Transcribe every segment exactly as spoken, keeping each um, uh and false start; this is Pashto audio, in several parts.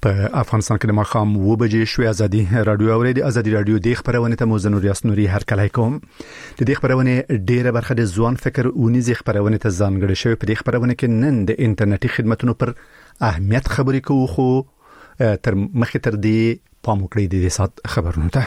په افغانستان کې د ماښام اوه بجې شوې. ازادي رادیو اورېدي. ازادي رادیو د خبرونه ته موزه نور یاسنوري هر کله کوم. د دې خبرونه ډیره برخه د ځوان فکر اونیز خبرونه ته ځانګړې شوی. په دې خبرونه کې نن د انټرنیټي خدماتو پر اهمیت خبرې کوو، خو تر مخه تر دې پام وکړئ د دې سات خبرونه ته.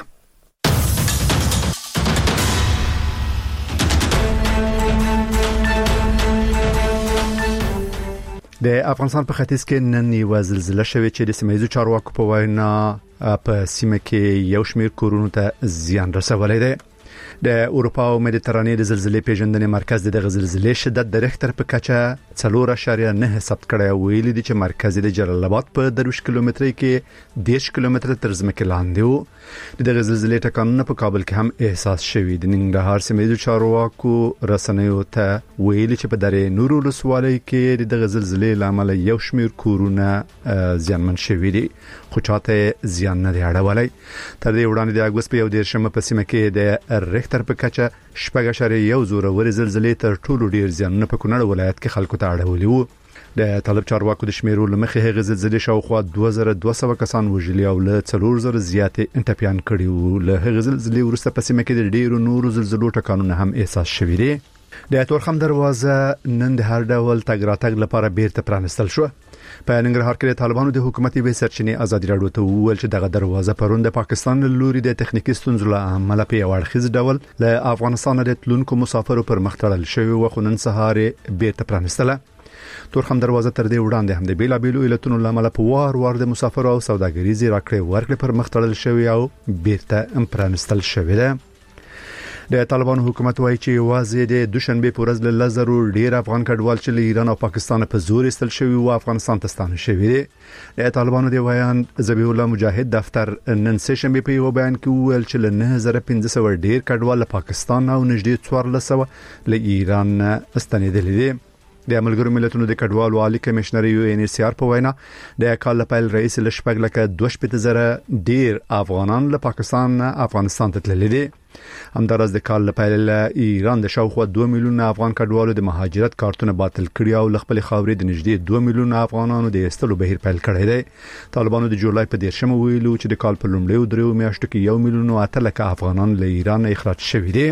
د افغانستان په ختیځ کې نن یو زلزلہ شوې چې د سیمایي چارواکو په وینا په سیمه کې یو شمېر کورونو ته زیان رسولی دی. د اروپا او مدیترانې د زلزلې پیژندنې مرکز د زلزلې شدت د ریختر په کچه څلور اعشاریه نه ثبت کړی، ویلي دی چې مرکز د جلال آباد په درویش کیلومتري کې دیش کیلومتر تر ځمکې لاندې و. د زلزلې ټکانونه په کابل کې هم احساس شوي. د ننګرهار سیمې چارواکو رسنیو ته ویلي چې په درې نور ولسوالۍ کې د زلزلې لامل یو شمېر کورونه زیانمن شوي دي، خو چاته زیان نه دی اړولی. تر دې وړاندې د اګوست په یو دیرشمه په سیمه کې د ریختر په کچه شپږ اعشاریه یو زورور زلزلې تر ټولو ډیر زیانونه په کونړ ولایت کې خلکو ته اړولي وو. د طالب چارواکو د شمیرو لمخې هغه زلزلې شاوخوا دوه زره دوه سوه کسان وژلي او له څلور زره زیاتې انټپیان کړي وو. له هغه زلزلې وروسته په سیمه کې د ډیرو نورو زلزلو ټکانونه هم احساس شوي دي. د تورخم دروازه نن د هر ډول تګ راتګ لپاره بیرته پرانستل شو. په ننګرهار کې د طالبانو د حکومتي وې سرچینې ازادي راډیو ته وویل چې دغه دروازه پرون د پاکستان له لوري د تخنیکی ستونزو له امله په یو اړخیز ډول له افغانستان د تلونکو مسافرو پر مخ تړل شوی و، خو نن سهار بیرته پرانستله. تورخم دروازه تر دې وړاندې هم د بیلابیلو علتونو له امله په وار وار د مسافرو او سوداګریزي راکړې ورکړې پر مخ تړل شوی او بیرته پرانستل شوی ده. د طالبانو حکومت وایي چې واځي د دوشنبه په ورځ له لزرو ډیر افغان کډوال چې له ایران او پاکستان په زور استل شوی او افغانستان ته ستانه شوی دي. د طالبانو دی وایان ذبیح الله مجاهد دفتر نن سه شنبه په یو بیان کې ویل چې له نه هزار پنځه سوه ډیر کډوال له پاکستان او نږدې څوارلس سوه له ایران استنیدل دي. د ملګرو ملتونو د کډوالو عالی کمشنر یو ان ایچ سی آر په وینا د کال لپاره رئیس لشپګ لکه دوه شپږ زره ډیر افغانان له پاکستان افغانستان ته تللي دي. همدارس د کال لپاره ایران د شاوخوا دوه میلیون افغان کډوالو د مهاجرت کارتونه باطل کړي او خپل خاورې د نږدې دوه میلیون افغانانو د استلو بهیر پیل کړی دی. طالبانو د جولای په دیرشمه ویلو چې د کال په لومړیو درو میاشتو کې یو میلیون او اته لک افغانان له ایران اخراج شوي دي.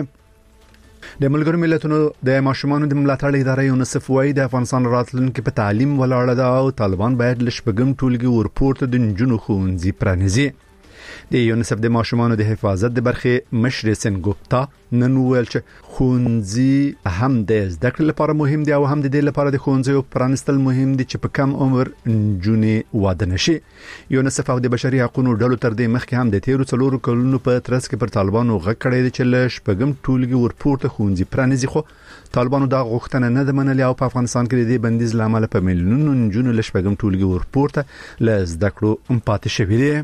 د ملګرو ملتونو د ماشومانو د ملاتړ ادارې یونیسف وايي د افغانستان راتلونکي په تعلیم ولاړه ده او طالبان باید لشپګم ټولګي ورپورته د نجونو ښوونځي پرانیزي. د یونیسف د ماشومانو د حفاظت د برخې مشر سنګوپتا نن ویل چې ښوونځي هم د زده کړې لپاره مهم دي او هم د دې لپاره د ښوونځیو پرانستل مهم دي چې په کم عمر نجونې واده نشي. یونیسف او د بشري حقوقو ډلو تر دې مخکې هم د تیرو څلورو کلونو په ترڅ کې پر طالبانو غږ کړی دی چې لشپګم ټولګي ورپورته ښوونځي پرانیزي، خو طالبانو دا غوښتنه نه ده منلې او په افغانستان کې د دې بندیز لامل په میلیونونو نجونو لشپګم ټولګي ورپورته ل زده کړو پاتې شوي دي.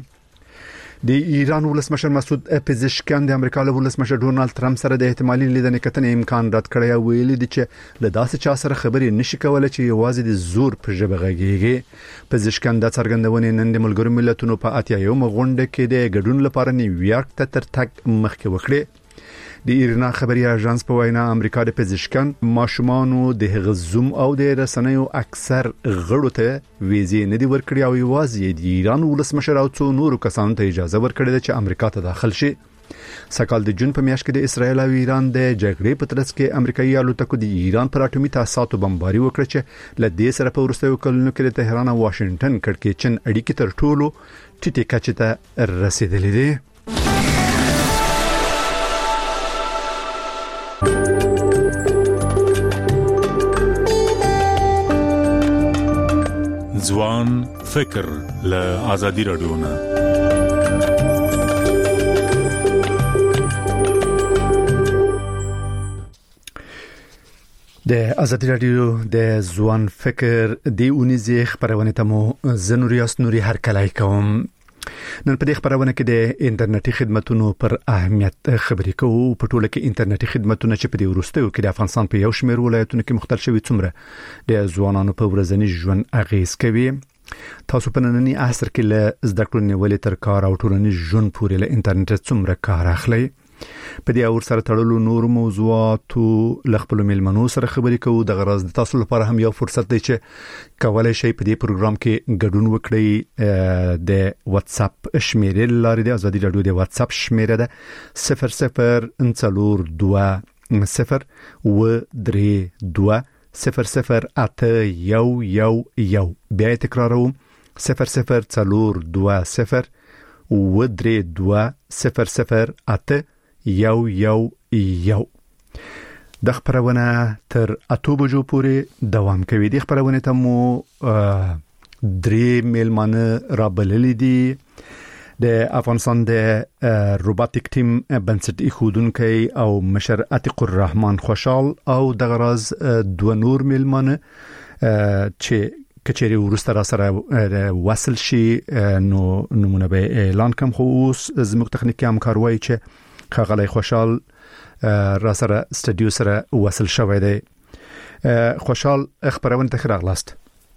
د ایران ولسمشر مسعود پزشکیان د امریکا له ولسمشر ډونالد ټرمپ سره د احتمالي لیدنې کتنې امکان رد کړی او ویلي دی چې له داسې چا سره خبرې نشي کولای چې یوازې د زور په ژبه غږیږي. پزشکیان د څرګندونې نن د ملګرو ملتونو په اتیایمه غونډه کې د ګډون لپاره نیویارک ته تر تګ مخکې وکړي. د ایرنا خبري اژانس په وینا امریکا د پزشکان ماشومانو د غزوم او د رسنیو اکثر غړو ته ویزې نه دی ورکړي او یوازې د ایران ولسمشر او څو نورو کسانو ته اجازه ورکړي چې امریکا ته داخل شي. سکهال د جون په میاشت کې د اسرایل او ایران د جګړې په ترڅ کې امریکایي الوتکو د ایران پر اټومي تاسیساتو بمباري وکړه چې ل دې سره په وروستیو کلونو کې د تهران او واشنگټن کړکېچن اړیکې تر ټولو ټیټه کچه ته رسیدلې دي. ځوان فکر له ازادي راډیو نه. د ازادي راډیو د ځوان فکر دی اونیزه خبرونه ته مو زنوریاس نوري هر کله کوم. نن په دې خبرونه کې د انټرنیټي خدماتو پر اهمیت خبرې کوو. په ټوله کې انټرنیټي خدماتونه چې په دې وروستیو کې د افغانستان په یو شمېر ولایتونو کې مختلف شوي څومره د ځوانانو په ورځني ژوند اغیز کوي. تاسو په نننی عصر کې له زده کړو نیولې تر کار او ټولنیز ژوند پورې له انټرنیټ څومره کار اخلي. په دې اور سره تړلو نور موضوعات لخپل ملمنو سره خبرې کوو د غرض د تاسو لپاره هم یو فرصت دی چې کولای شئ په دې پروګرام کې ګډون وکړئ د واتس اپ شمیرې لارې د ازادي رادیو د واتس اپ شمیره ده صفر صفر انصلور دوه صفر و درې دوه صفر صفر اته یو یو یو بیا تکراروم صفر صفر څلور دوه صفر و درې دوه صفر صفر اته یو یو یو د خبرونه تر اته بجو پورې دوام کوي د خبرونه ته مو درې میلمانه را بللې دي د افغانستان د روباتیک ټیم بنسټ ایښودونکي او مشر عتیق الرحمن خوشحال او د غرض دوه نور میلمانه چې کچېری ورسته را سره وصل شي نو نمونه به اعلان کوم خو اوس زموږ تخنیکی همکار وایي چې خغلی خوشحال را سره استودیو سره وصل شوی دی. خوشحال خبرونه ته راغلاست.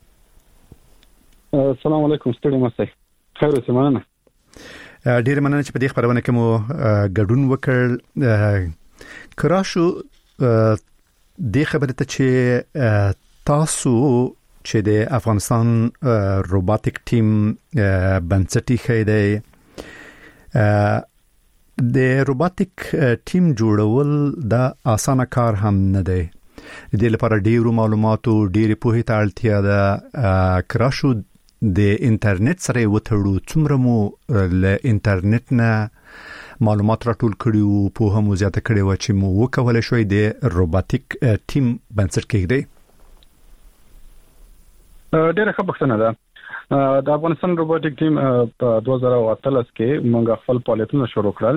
السلام علیکم ستړي مسئ خیر اوسه مننه. ډیر مننه چې په دې خبرونه کې مو ګډون وکړ. کراشو د خبرته چې تاسو چې د افغانستان روباتیک ټیم بنسټي خیده د روباتیک ټیم جوړول د اسانه کار هم نه دی. د لپاره ډیرو معلوماتو ډیره پوهه ته اړتیا ده. کراشو د انټرنیټ سره وتړو څومره مو له انټرنیټ نه معلومات راټول کړیو په هم زیاته کړی و چې مو وکولای شوي د روباتیک ټیم بنسټ کېږي. ډیره ښه پوښتنه ده. د افغانستان روبوټیک ټیم په دوه زره اتلس کې موږ خپل فعالیتونه شروع کړل.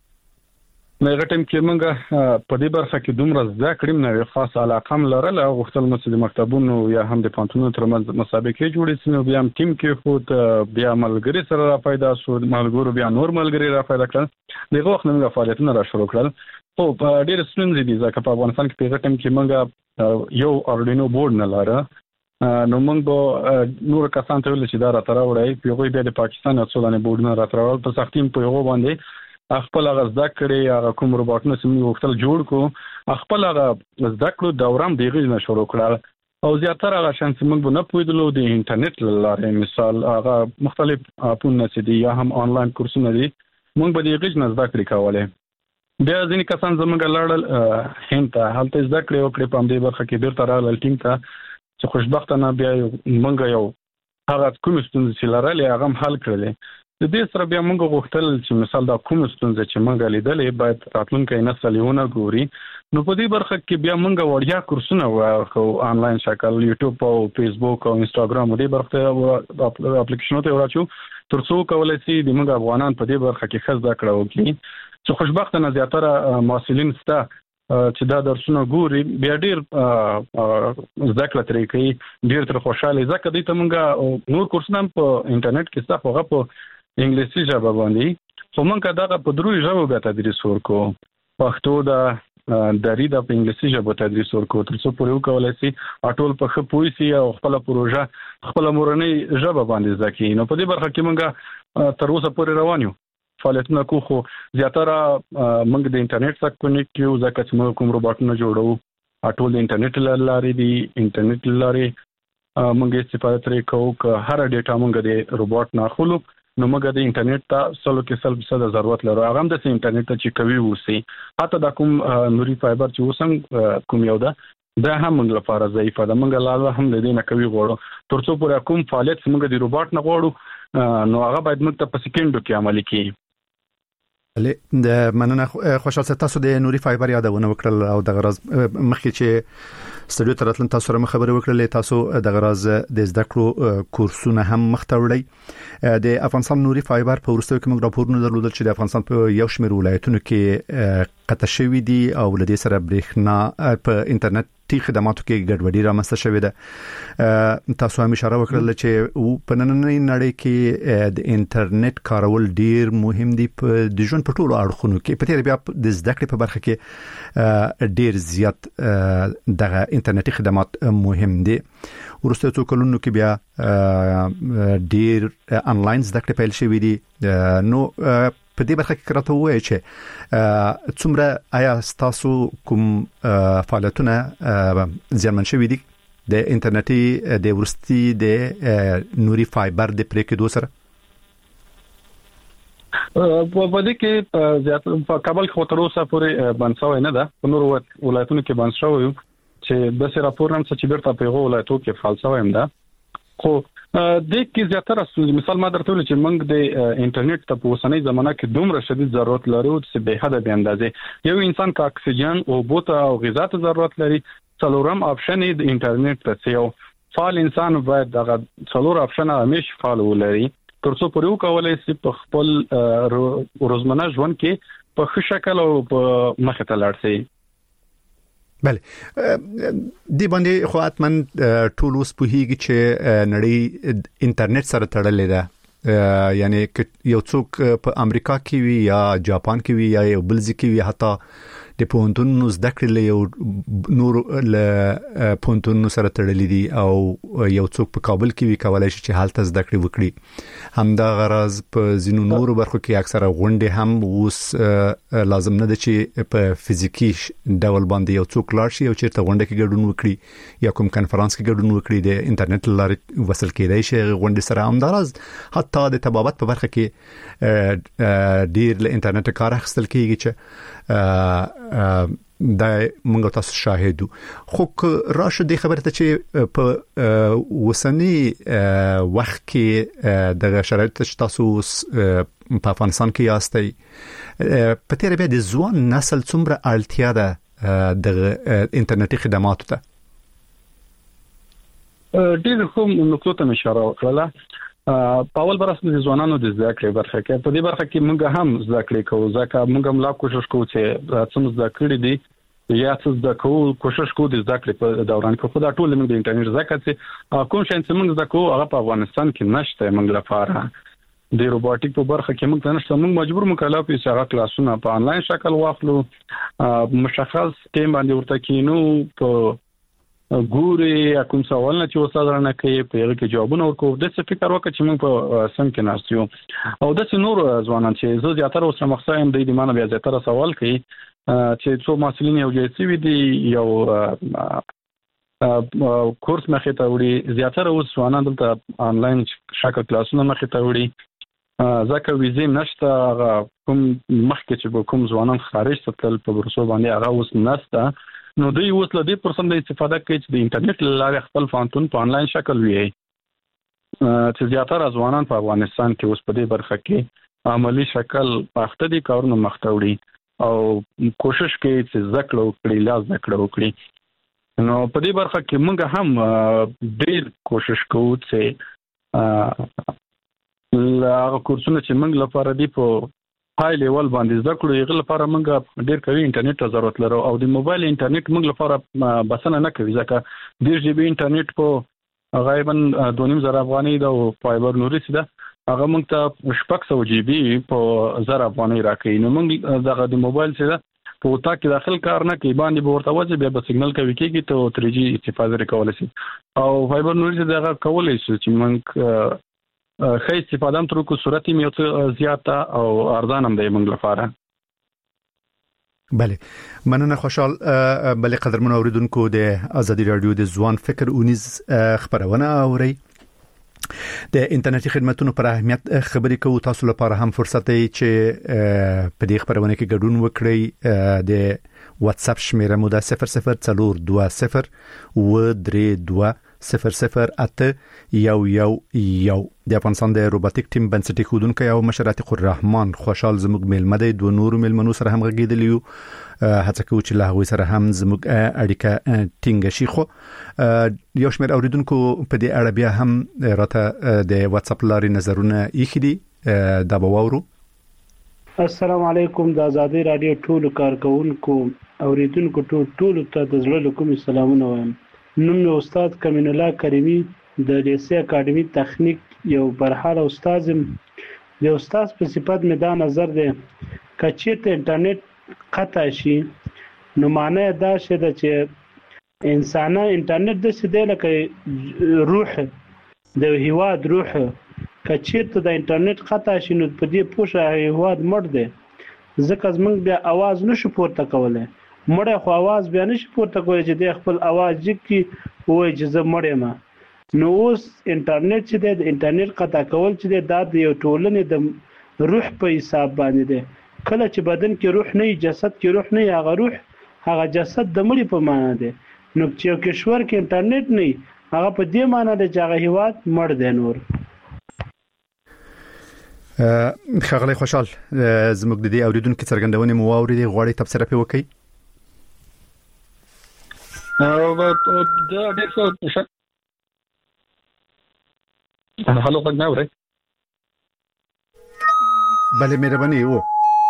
نو هغه ټیم کې موږ په دې برخه کې دومره زده کړم نه خاص علاقه هم لرله او غوښتل مو چې د مکتبونو یا هم د پانتونو ترمنځ مسابقې جوړې شي. نو بیا هم ټیم کې خو بیا ملګری سره را پیدا شو، ملګرو بیا نور ملګری را پیدا کړل. دغه وخت موږ فعالیتونه را شروع کړل. خو په ډېر ستونزې دي ځکه په افغانستان کې په هغه ټیم کې موږ یو اردوینو بورډ نه لاره. نو موږ به نور کسان ته ویل چې دا را تراوړی په هغه بیا د پاکستان او سودان بورډونه را تراول په سختیم په هغه باندې خپل غزدا کړي هغه کوم روباټونه چې موږ وختل جوړ کو خپل هغه زده کړو دوران دیغه نه شروع کړل او زیاتره هغه شان چې موږ نه پوهیدلو د انټرنیټ لاره مثال هغه مختلف اپونه چې دي یا هم آنلاین کورسونه دي موږ به دیغه نه زده کړی کوله. بیا ځینې کسان زموږ لاړل هند ته هلته زده کړې وکړې په دې برخه کې بیرته راغلل ټیم ته چې خوشبختانه بیا موږ یو هغه کوم ستونزې چې لرلې هغه هم حل کړلې. د دې سره بیا موږ غوښتل چې مثال دا کوم ستونزې چې موږ لیدلې باید راتلونکي نسل یې ونه ګوري. نو په دې برخه کې بیا موږ وړیا کورسونه ورکو آنلاین شکل یوټیوب او فیسبوک او انستګرام دې برخه د اپلیکیشنونو ته ورچو ترڅو کولای شي د موږ افغانان په دې برخه کې خاص ذکر وکړي چې خوشبختانه زیاتره محصلین ستا چې دا درسونه ګوري بیا ډیر ذکر ترې کوي ډیر تر خوشاله ځکه دې ته موږ نور کورسونه په انټرنیټ کې ستاسو هغه په انګلیسي ژبه باندې خو موږ دا په درو ژبو به تدریس ورکو. پښتو دا دری دا په انګلیسي ژبه تدریس ورکو ترڅو پوره وکولای شي ټول په خپوي سي او خپل پروژه خپل مورنۍ ژبه باندې ځکه. نو په دې برخه کې موږ تر اوسه پورې روان یو فعالیتونه کو خو زیاتره موږ د انټرنیټ سره کنیکټ یو ځکه چې موږ کوم روباټونه جوړو ټول د انټرنیټ لارې دي انټرنیټ لارې موږ استفاده ترې کوو که هر ډیټا موږ د روباټ نه اخلو نو موږ د انټرنیټ ته سلو کې سل فیصد ضرورت لرو. هغه هم د انټرنیټ ته چې کوي وسی حتی دا کوم نوري فایبر چې وسنګ کوم یو ده دا هم موږ لپاره ضعیفه ده. موږ لاله هم د دې نه کوي غواړو ترڅو پورې کوم فعالیت موږ د روباټ نه غواړو نو هغه باید موږ ته په سکندو کې عملي کړي. د مننه خوشحال تاسو د نوري فایبر یادونه وکړل او د غرض مخکې چې استودیو ته راتلل تاسو سره خبرې وکړلې تاسو د غرض د زده کړو کورسونه هم مختوړی. د افغانستان نوري فایبر په ورستو کې موږ راپورونه درلودل چې د افغانستان په یو شمېر ولایتونو کې قطع شوی دي او لدې سره برېښنا په انټرنیټي خدماتو کې ګډوډي رامنځته شوې ده. تاسو هم اشاره وکړل چې په نننۍ نړۍ کې د انټرنیټ کارول ډیر مهم دي په د ژوند په ټولو اړخونو کې. په تیر بیا د زده کړې په برخه کې ډیر زیات دغه انټرنیټي خدمات مهم دي. ورسته څو کلونو کې بیا ډیر انلاین زده کړې پیل شوې دي. نو په دې برخه کې راته وایي چې څومره آیا تاسو کوم فعالیتونه زیانمن شوي دي د انټرنیټي د ورستي د نوري فایبر د پرې کې دوسره په دې کې زیات په کابل کې تر اوسه پورې بنساوي نه ده په نور ولایتونو کې بنساوي چې د سره راپور هم چې بیرته په یو ولایتو کې فالساوي هم ده خو د کې زیاتره مثال ما درته ویل چې موږ د انټرنیټ ته په اوسنۍ زمانه کې دومره شدید ضرورت لرو چې به حد به اندازې یو انسان کا اکسیجن او بوته او غذا ته ضرورت لري څلورم اپشن د انټرنیټ ته یو فعال انسان باید دغه څلور اپشن همیش فعال ولري ترڅو پر یو کولای شي په خپل روزمره ژوند کې په ښه شکل او په مخه ته لاړ شي. بله دی باندې خو اتمن ټول اوس په هیږي چې نړۍ انټرنیټ سره تړلې ده یعنی یو څوک په امریکا کې وي یا جاپان کې وي یا یو بل ځای کې وي حتی د پونتونو زده کړې له یو نور له پونتونو سره تړلې دي او یو څوک په کابل کې وي کولای شي چې حالت زده کړې وکړي همدا غرض په زینو نورو برخو کې اکثره غونډې هم اوس لازم نه ده چې په فزیکی ډول باندې یو څوک لاړ شي او چیرته غونډه کې ګډون وکړي یا کوم کنفرانس کې ګډون وکړي د انټرنیټ لارې وصل کېدای شي غونډې سره همدا غرض حتی د تبابت په برخه کې ډیر له انټرنیټ کار اخیستل کېږي چې دا موږ تاسو شاهدو خو راشه د خبرته چې په وسنی وخت کې د شرایط تاسو په افغانستان کې یاستئ په تیر بیا د ځوان نسل څومره اړتیا ده د انټرنیټي خدماتو ته ډیر کوم نقطو ته اشاره وکړه په اول برخه د ځوانانو د زده کړې برخه کې په دې برخه کې موږ هم زده کړې کوو ځکه موږ هم لا کوشش کوو چې څومره زده کړې دي یا څه زده کوو کوشش کوو د زده کړې په دوران کې خو دا ټول موږ د انټرنیټ زده کړې کوم شي چې موږ زده کوو هغه په افغانستان کې نشته موږ لپاره د روبوټیک په برخه کې موږ نشته موږ مجبور مکلف یو چې هغه کلاسونه په انلاین شکل واخلو مشخص ټیم باندې ورته کینو په ګوري کوم سوال نه چې استاد رانه کوي په هغه کې جوابونه ورکوي د څه فکر وکړي چې موږ په سم کې ناستیو او د څه نور ځوانان چې زه زیاتره اوس مخصوصا هم د دې معنی بیا زیاتره سوال کوي چې څو مسلین یو جې سی وی دی یو کورس مخې ته وړي زیاتره اوس ځوانان دلته انلاین شکل کلاسونه مخې ته وړي ځکه ویزې نشته کوم مخکې چې کوم ځوانان خارج ته تل په ورسو باندې هغه اوس نشته نو دوی اوس له دې پرسند استفاده کوي چې د انټرنیټ لارې خپل فانتون په انلاین شکل وي چې زیاتره ځوانان په افغانستان کې اوس په دې برخه کې عملی شکل پخته دي کارونه مخته وړي او کوشش کوي چې ذکر وکړي لا ذکر وکړي نو په دې برخه کې موږ هم ډېر کوشش کوو چې هغه کورسونه چې موږ لپاره دی په های لیول باندې زده کړو یغه لپاره موږ ډیر کوي انټرنیټ ته ضرورت لرو او د موبایل انټرنیټ موږ لپاره بسنه نه کوي ځکه ډیر جی بي انټرنیټ په غالبا دوه نیم زره افغانۍ دا او فایبر نوري سي دا هغه موږ ته شپږ سوه جی بي په زره افغانۍ راکړي نو موږ دغه د موبایل سره په وتا کې داخل کار نه کوي باندې ورته وځي بیا به سیګنل کوي کېږي ته تری جی استفاده کولای شي او فایبر نوري سي دغه کولای شي چې موږ خې استفاده هم تر کو صورت یې یو زیاته او ارزان هم دی موږ لپاره بله مننه خوشحال بله قدرمن اوریدونکو د ازادي رادیو د ځوان فکر اونیز خبرونه اوري د انټرنیټي خدماتونو پر اهمیت خبرې کوو تاسو لپاره هم فرصت دی چې په دې خبرونه کې ګډون وکړئ د واتس اپ شمیره مو ده صفر صفر څلور دوه صفر و درې دوه صفر صفر اته یو یو یو د افغانستان د روبوټیک ټیم بنسټي خودونکو او مشرات الرحمن خوشحال زموږ میلمه دی دوه نور میلمنو سره هم غږیدلی یو هڅه کوو چې له هغوی سره هم زموږ اړیکه ټینګه شي خو یو شمېر اوریدونکو په دې اړه بیا هم راته د واتس اپ لارې نظرونه ایښي دي دا به واورو. السلام علیکم د ازادي رادیو ټولو کارکونکو اوریدونکو ټولو ته د زړه له کومې سلامونه وایم. نوم مې استاد کمین الله کریمی د لیسې اکاډمي تخنیک یو برحاله استاد یم. د استاد په صفت مې دا نظر دی که چېرته انټرنیټ قطع شي نو معنی دا شي ده چې انسانه انټرنیټ داسې دی لکه روح د هیواد روح کچېرته د انټرنیټ خطا شي نو په دې پوښه هیواد مړ دی ځکه زمونږ بیا आवाज نشو پورته کولای مړ خو आवाज بیا نشي پورته کولای چې د خپل आवाज جګي وای چې زه مړ یم نو اوس انټرنیټ چې د انټرنیټ قطع کول چې د یو ټولنې د روح په حساب باندې دی کله چې بدن کې روح نه جسد کې روح نه هغه روح هغه جسد د مړي په معنا دی نو چې یو کشور کې انټرنیټ نه هغه په دې معنا دی چې هغه هیواد مړ دی نور خغلی خوشحال زموږ د دې اوریدونکو څرګندونې مو واورېدې غواړي تفسیر پې وکړي او دا ډېر څه هلو غږ نه اورئ بله مهرباني و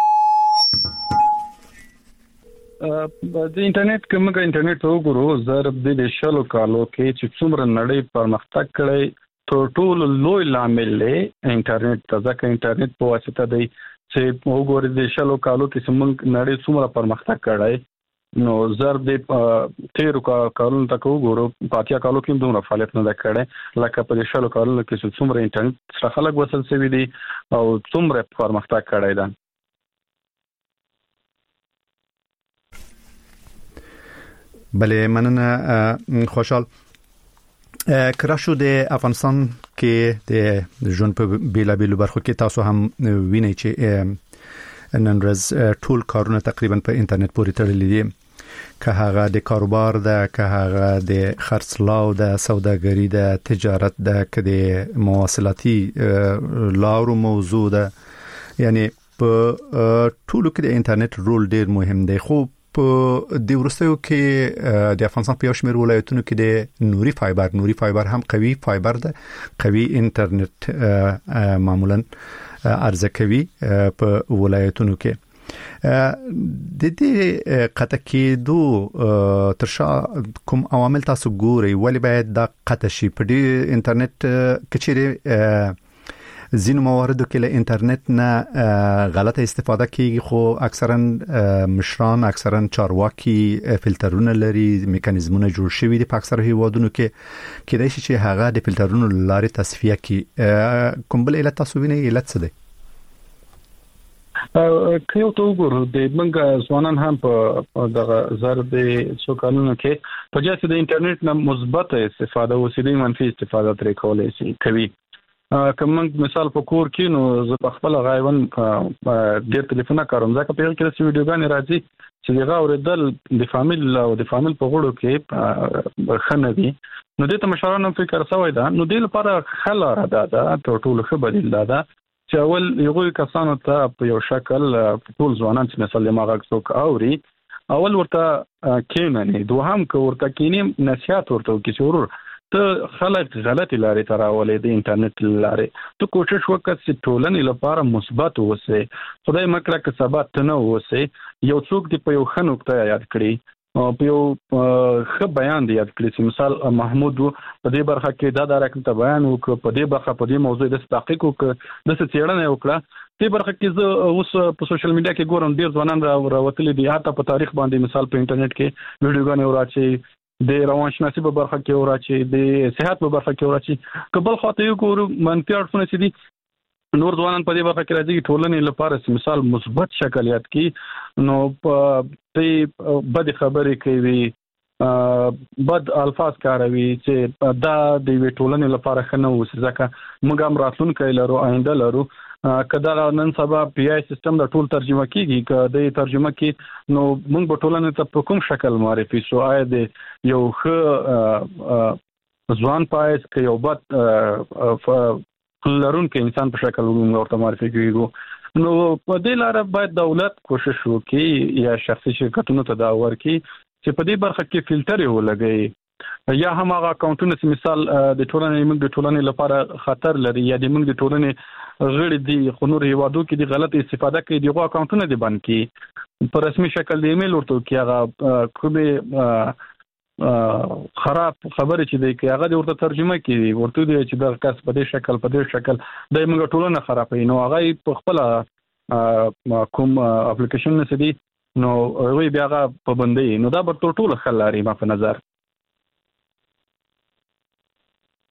د انټرنیټ کومه انټرنیټ وګورو ضرب د شلو کالو کې چې څومره نړۍ پرمختګ کړی تر ټولو لوی لامل دی انټرنیټ ته ځکه انټرنیټ په واسطه دی چې وګورئ د شلو کالو کې څومره نړۍ څومره پرمختګ کړی نو ضرب د تیرو کالونو ته وګورو پاتیا کالو کې دومره فعالیت نه کړی لکه په شلو کالونو کې څومره انټرنیټ سره خلک وصل شوي دي او څومره پرمختګ کړی دی بله مننه خوشحال کراشو د افغانستان کې د ژوند په بیلابیلو برخو کې تاسو هم وینئ چې نن ورځ ټول کارونه تقریبا په انټرنیټ پورې تړلي دي که هغه د کاروبار ده که هغه د خرڅلاو ده سوداګري ده تجارت ده که د مواصلاتي لارو موضوع ده یعنی په ټولو کې د انټرنیټ رول ډیر مهم دی خو په د ورستیو کې د افغانستان په یو شمېر ولایتونو کې د نوري فایبر نوري فایبر هم قوي فایبر ده قوي انټرنیټ معمولا عرضه کوي په ولایتونو کې د دې قطع کېدو ترشا کوم عوامل تاسو ګورئ ولی باید دا قطع شي په دې انټرنیټ کې چې زینو مواردو کې له انټرنیټ نه غلطه استفاده کیږي خو اکثرا مشران اکثرا چارواکي فلټرونه لري میکانیزمونه جوړ شوي دي په اکثر هیوادونو کې کېدای شي چې هغه د فلټرونو لارې تصفیه کړي کوم بل علت تاسو وینئ علت څه دی که یو ته وګورو د موږ ځوانان هم په دغه زر د څو کلونو کې په جاسي د انټرنیټ نه مثبت استفاده وسیدي منفي استفاده ترې کولای شي کوي کوم مثال په کور کې نو زه په خپل غایون ډېر ټلیفونه کوم ځکه په یو کې د ویډیوګانې راځي چې دغه اوریدل د فامیل او د فامیل په غوړو کې خنه دي نو د ته مشورانو فکر سوی دا نو د لپاره خلاره ده دا ټول خو بدیل ده چې اول یو کسانو ته په یو شکل ټول ځوانان چې مثلا ماغه څوک اوري اول ورته کېنه دوهم کو ورته کینیم نصيحت ورته کې شروع ته خلک غلطی لارې ته راولې د انټرنیټ لارې ته کوشش وکړه چې ټولنې لپاره مثبت اوسې خدای مکړه که سبا ته نه اوسې یو څوک دی په یو ښه نقطه یاد کړي په یو ښه بیان دی یاد کړي چې مثال محمود په دې برخه کې دا د راکړه بیان وکړ په دې برخه په دې موضوع د تحقیق وکړ د څه څېړنه وکړه دې برخه کې زه اوس په سوشل میډیا کې ګورم ډیر ځوانان راوتلي دي حتی په تاریخ باندې مثال په انټرنیټ کې ویډیوګانې ورچې د روانشناسي په برخه کې ورچې د صحت په برخه کې ورچې کبل خاطر یو ګورو منفي اړخونه چې دي نور ځوانان په دې برخه کې راځي ټولنې لپاره مثال مثبت شکل یاد کی نو په دې بد خبرې کوي بد الفاظ کاروي چې دا د وی ټولنې لپاره خنه وسه ځکه موږ هم راتلونکي لرو آینده لرو کدا نن سبا پی آی سیستم د ټول ترجمه کیږي کدا ترجمه کی نو موږ په ټولنې ته په کوم شکل معرفي شو آیا د یو ښه ځوان پایس کې یو بد لرون کې انسان په شکل ورته معرفي کیږي نو په دې لاره باید دولت کوشش وکړي یا شخصي شرکتونو ته دا ورکړي چې په دې برخه کې فلټر ولګي یا هم هغه اکاونټونه چې مثال د ټولنې موږ د ټولنې لپاره خطر لري یا د موږ د ټولنې غړي دي خو نور هیوادو کې د غلط استفاده کوي دغه اکاونټونه دي بند کی په رسمي شکل د ایمیل ورته کې هغه کومه خراب خبره چې دی کې هغه د ورته ترجمه کوي ورته دی چې د کس په دې شکل په دې شکل د موږ ټولنه خرابوي نو هغه په خپل کوم اپلیکیشن نه سدي نو وی بیا هغه پابندي نو دا به ټول خلاري ما په نظر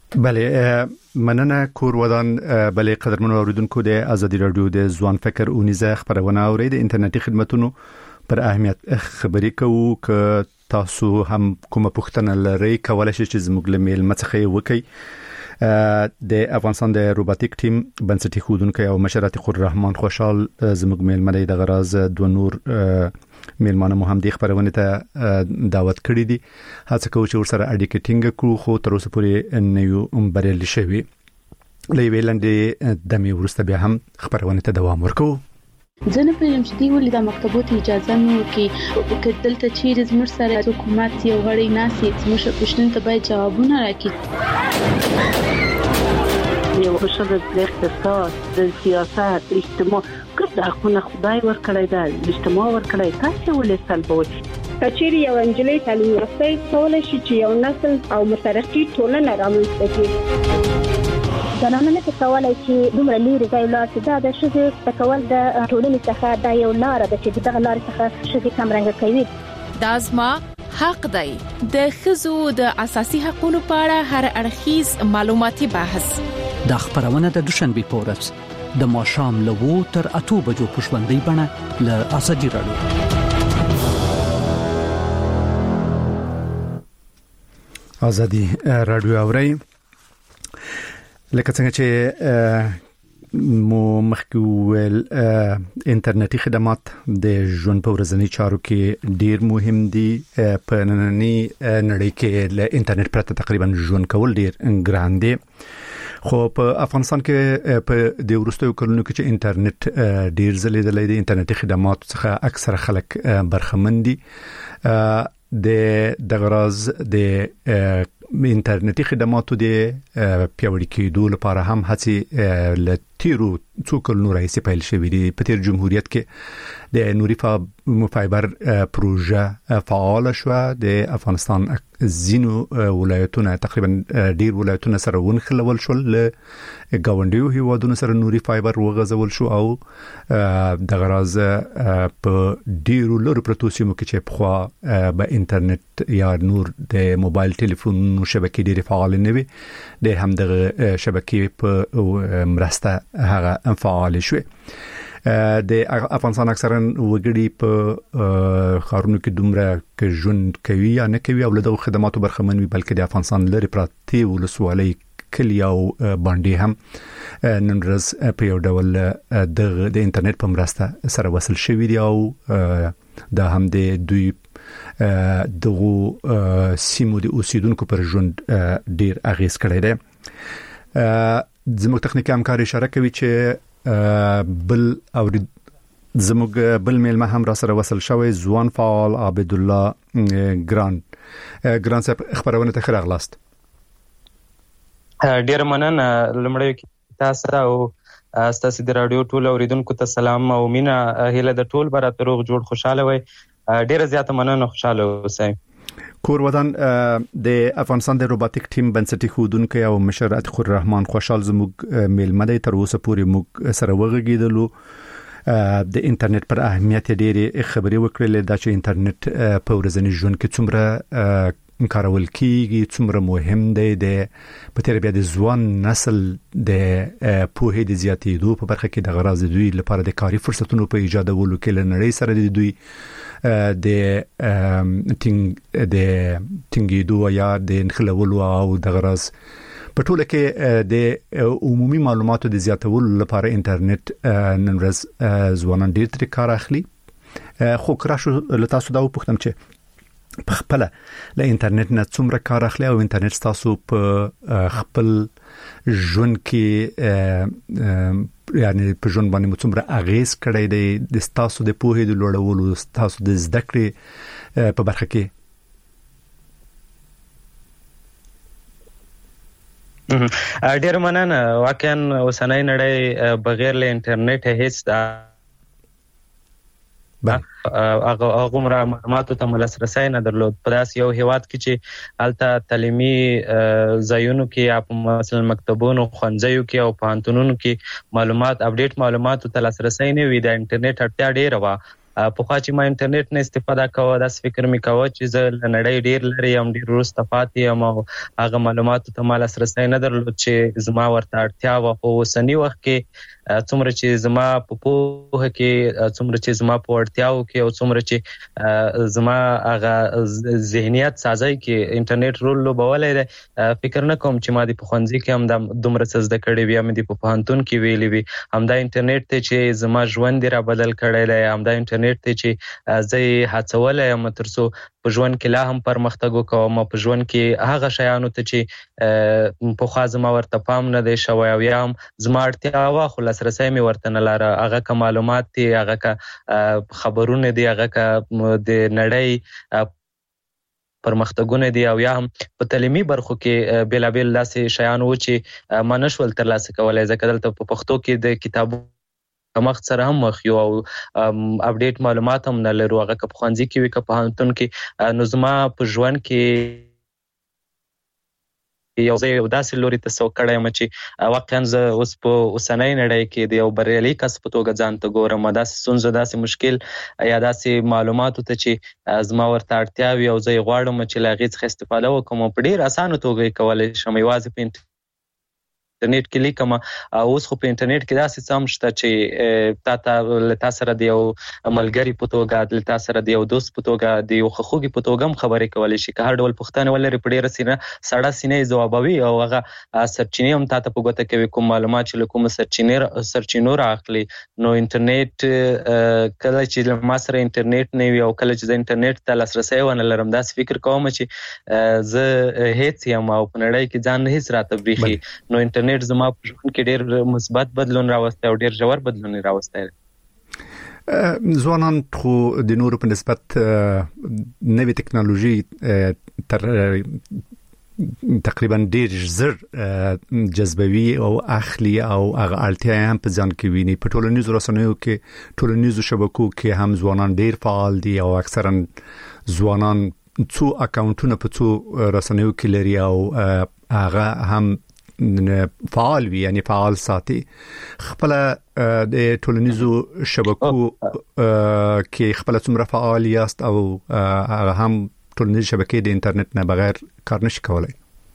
بله مننه کور ودان. بله قدرمنو اوریدونکو د ازادي رادیو د ځوان فکر اونیزه خبرونه اوري د انټرنیټي خدماتونو پر اهمیت خبرې کوو. ک تاسو هم کومه پوښتنه لرئ کولای شئ چې زموږ له میل مڅخه وکړئ. د افغانستان د روباتیک ټیم بنسټي خودونکو او مشرات خور رحمان خوشحال زموږ میل مدې د غراز دو نور میلمانه مو هم د خبرونه ته دعوت کړی دي. هڅه کوو چې ورسره اړیکې ټینګ کړو خو تر اوسه پورې نه یو بریالي شوي. لې ویلندې د می ورسته بیا هم خبرونه ته دوام ورکو. ځنه پېم چې دی ولې د مکتبوت اجازه نو کې کدلته چیرې زموږ سره حکومت یو غړي ناسي زموږ پښتون ته باید جوابونه راکړي. یو حشد د اقتصاد د سیاست اجتماع کله حقونه خدای ورکړی دا اجتماع ورکړی تاسو ولې سلبوي. کچېری یو انجلۍ تعلیم یافته کولای شي چې یو نسل او مترقي ټولنه رامنځته کړي. زنانه نه کولای چې دومره لري ځای لاته دا د شذ تکول د ټولنې څخه دا یو لار ده چې دغه لار څخه شذ کم رنګ کوي. دازما حق دی د خزو د اساسي حقوقو په اړه هر اړخیز معلوماتي بحث د خبرونه د دوشنبه پورس د ماشام لوو تر اته بجو پښوندې بڼه ل ازادي رادیو. ازادي رادیو اوري لکه څنګه چې مو مخکې ول انټرنیټي خدمات د ژوند په ورځني چارو کې ډیر مهم دي. په نننۍ نړۍ کې له انټرنیټ پرته تقریبا ژوند کول ډیر ګران دي. خو په افغانستان کې په د وروستیو کلونو کې چې انټرنیټ ډیر زلیدلې دي انټرنیټي خدمات څخه اکثر خلک برخمن دي. د دغراز د انټرنیټي خدماتو د پیاوړي کېدو لپاره هم هڅې ل تیرو څو کلونو راځي پیل شوې دي. په تیر جمهوریت کې د نوري فایبر پروژه فعال شو. د افغانستان زینو ولایتونه تقریبا ډیر ولایتونه سره ونخلول شول ل گاونډیو هیوادونو سره نوري فایبر وغځول شو او د غراز په ډیرو لورو پروتو سیمو کې چې په خوا به انټرنیټ یا نور د موبایل ټلیفون شبکې ډیره فعال نه وي د هم د شبکې په مرسته هغه فعال شوه. د افغانستان اکثرا وګړي په خارونو کې دومره کې ژوند کوي یا نه کوي او له دغه خدماتو برخمن وي بلکې د افغانستان لري پراته ولسوالۍ کلیو باندې هم نن ورځ په یو ډول د انټرنیټ په مرسته سره وصل شوي دي او دا هم د دوی دغه سیمو د اوسیدونکو پر ژوند ډیر اغیز کړی دی. زموږ تخنیکی همکار اشاره کوي چې بل او زموږ بل میلمه هم را سره وصل شوی ځوان فعال عبد الله ګران ګران صاحب خبرونه ته خراغلاست. ډیر مننه لمړی تاسو او تاسو د رادیو ټول اوریدونکو ته سلام او مینا هله د ټول برات روغ جوړ خوشاله وي. ډیر زیاته مننه خوشاله اوسئ. کور ودان د افغانستان د روباتیک ټیم بنسټي خودونکو او مشرات خور رحمان خوشحال زموږ میلمه تر اوسه پورې موږ سره وغږیدلو. د انټرنیټ پر اهمیت ډېری خبرې وکړلې دا چې انټرنیټ په ورځني ژوند کې څومره کارول کیږي څومره مهم دی. د په تیر بیا د ځوان نسل د پوهې د زیاتېدو په برخه کې د غراض دوی لپاره د کاري فرصتونو په ایجادولو کې لنړۍ سره د دوی د ټینګ د ټینګېدو یا د انخلولو او د غراض په ټوله کې د عمومي معلوماتو د زیاتولو لپاره انټرنیټ نن ورځ ځوانان ډېر ترې کار اخلي. خو کراشو له تاسو دا وپوښتم چې په خپل له انټرنیټ نه څومره کار اخلي او انټرنیټ تاسو په خپل ژوند کې یعنی په ژوند باندې څومره اغیز کړی دی د تاسو د پوهې د لوړولو تاسو د زده کړې په برخه کې. ډیر مننه. واقعا اوسنۍ نړۍ بغیر له انټرنیټ هیڅ هغه هغه معلوماتو ته لاسرسی نه درلود. په داسې یو هیواد کې چې الته تعلیمي ځایونو کې په مثلا مکتبونو ښوونځیو کې او پوهنتونونو کې معلومات اپډیټ معلوماتو ته لاسرسی نه وي د انټرنیټ اړتیا ډیره وه. په خوا چې ما انټرنیټ نه استفاده کوه داس فکر می کوه چې زه لنړی ډیر لري ام ډیر وروسته پاتې یم او هغه معلوماتو ته مال لاسرسی نه درلود چې زما ورته اړتیا و. خو اوسني وخت کې څومره چې زما په پوهه کې څومره چې زما په اړتیاو کې او څومره چې زما هغه ذهنیت سازي کې انټرنیټ رول لوبولی دی فکر نه کوم چې ما د په ښوونځي کې هم د دومره څه زده کړی وي مې د په پوهنتون کې ویلي وي. همدا انټرنیټ دی چې زما ژوند یې را بدل کړی دی. همدا انټرنیټ دی چې زه یې هڅولی یم تر څو په ژوند کې لا هم پرمختګ وکوم. په ژوند کې هغه شیانو ته چې پخوا زما ورته پام نه دی شوی او یا هم زما اړتیا وه خو لاسرسی مې ورته نه لاره. هغه که معلومات دي هغه که خبرونه دي هغه که د نړۍ پرمختګونه دي او یا هم په تعلیمي برخو کې بېلابېل داسې شیان وو چې ما نشول ترلاسه کولی ځکه دلته په پښتو کې د کتابو کمښت سره هم مخ یو او اپډیټ معلومات هم نه لرو. هغه که په ښوونځي کې وي که په پوهنتون کې نو زما په ژوند کې یو ځای یو داسې لوري ته سوق کړی یم چې واقعا زه اوس په اوسنۍ نړۍ کې د یو بریالي کس په توګه ځان ته ګورم. داسې ستونزه داسې مشکل یا داسې معلوماتو ته چې زما ورته اړتیا وي او زه یې غواړم چې له هغې څخه استفاده وکړم او په ډېر اسانه توګه یې کولی شم یوازې په انټرنیټ کې لیکم. اوس خو په انټرنیټ کې داسې څه هم شته چې تا ته له تا سره د یو ملګري په توګه له تا سره د یو دوست په توګه د یو خواخوږي په توګه هم خبرې کولی شي. که هر ډول پوښتنې ولري په ډېره سینه سړه سینه یې ځوابوي او هغه سرچینې هم تا ته په ګوته کوي کوم معلومات چې له کومو سرچینې سرچینو رااخلي. نو انټرنیټ کله چې له ما سره انټرنیټ نه وي او کله چې زه انټرنیټ ته لاسرسی ونه لرم داسې فکر کوم چې زه هېڅ یم او په نړۍ کې ځان هېڅ راته برېښي. نو انټرنیټ زما په ژوند کې ډېر مثبت بدلون راوستی او ډېر ژور بدلون راوستی دی. ځوانان خو د نورو په نسبت نوې ټکنالوژي تر تقریبا ډېر زر جذبوي او اخلي او هغه اړتیا هم په ځان کې ویني. په ټولنیزو رسنیو کې ټولنیزو شبکو کې هم ځوانان ډېر فعال دي او اکثرا ځوانان څو اکاونټونه په څو رسنیو کې لري او هغه هم فعال وي یعنی فعال ساتي. خپل د ټولنیزو شبکو کې خپل څومره فعال یاست او هغه هم ټولنیزو شبکې د انټرنیټ نه بغیر کار نشي کولای؟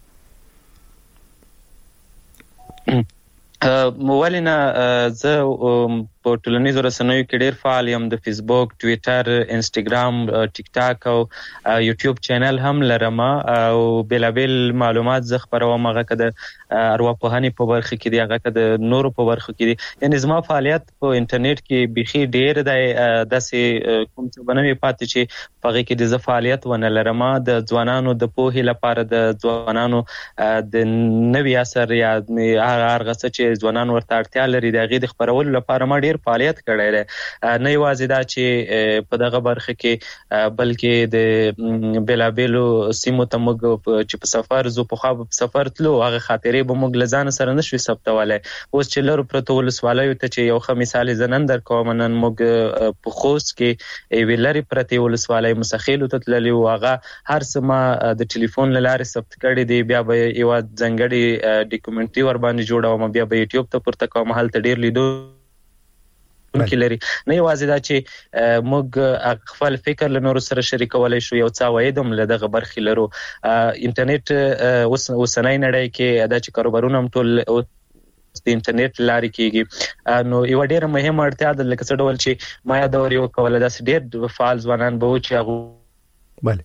ولې نه زه په ټولنیزو رسنیو کې ډېر فعال یم. د فیسبوک، ټویټر، انسټاګرام، ټیک ټاک او یوټیوب چینل هم لرم او بېلابېل معلومات زه خپروم. هغه که د ارواپوهنې په برخه کې دي هغه که د نورو په برخه کې دي. یعنې زما فعالیت په انټرنیټ کې بیخي ډېر دی. داسې کوم څه به نه وي پاتې چې په هغې کې د زه فعالیت ونه لرم. د ځوانانو د پوهې لپاره د ځوانانو د نوي عصر یا هر څه چې ځوانان ورته اړتیا لري د هغې د خپرولو لپاره ما ډېر فعالیت کړی دی. نه یوازې دا چې په دغه برخه کې بلکې د بېلابېلو سیمو ته موږ چې په سفر ځو پخوا به په سفر تلو هغه خاطرې به موږ له ځانه سره نه شوي ثبتولی. اوس چې لرو پرتو ولسوالیو ته چې یو ښه مثال یې زه نن درکوم. نن موږ په خوست کې یوې لرې پرتې ولسوالۍ مستخیلو ته تللي وو. هغه هر څه ما د ټلیفون له لارې ثبت کړي دي. بیا به یوه ځانګړې ډاکومنټري ورباندې جوړوم بیا به یوټیوب ته پورته کوم. هلته ډېر لیدو کې لري. نه یوازې دا چې موږ خپل فکر له نورو سره شریکولی شو یو څه عواید هم له دغه برخې لرو. انټرنیټ اوس اوسنۍ نړۍ کې دا چې کاروبارونه هم ټول د انټرنیټ لارې کېږي. نو یوه ډېره مهمه اړتیا ده لکه څه ډول چې ما یادول یې وکوله داسې ډېر فعال ځوانان به وو چې هغو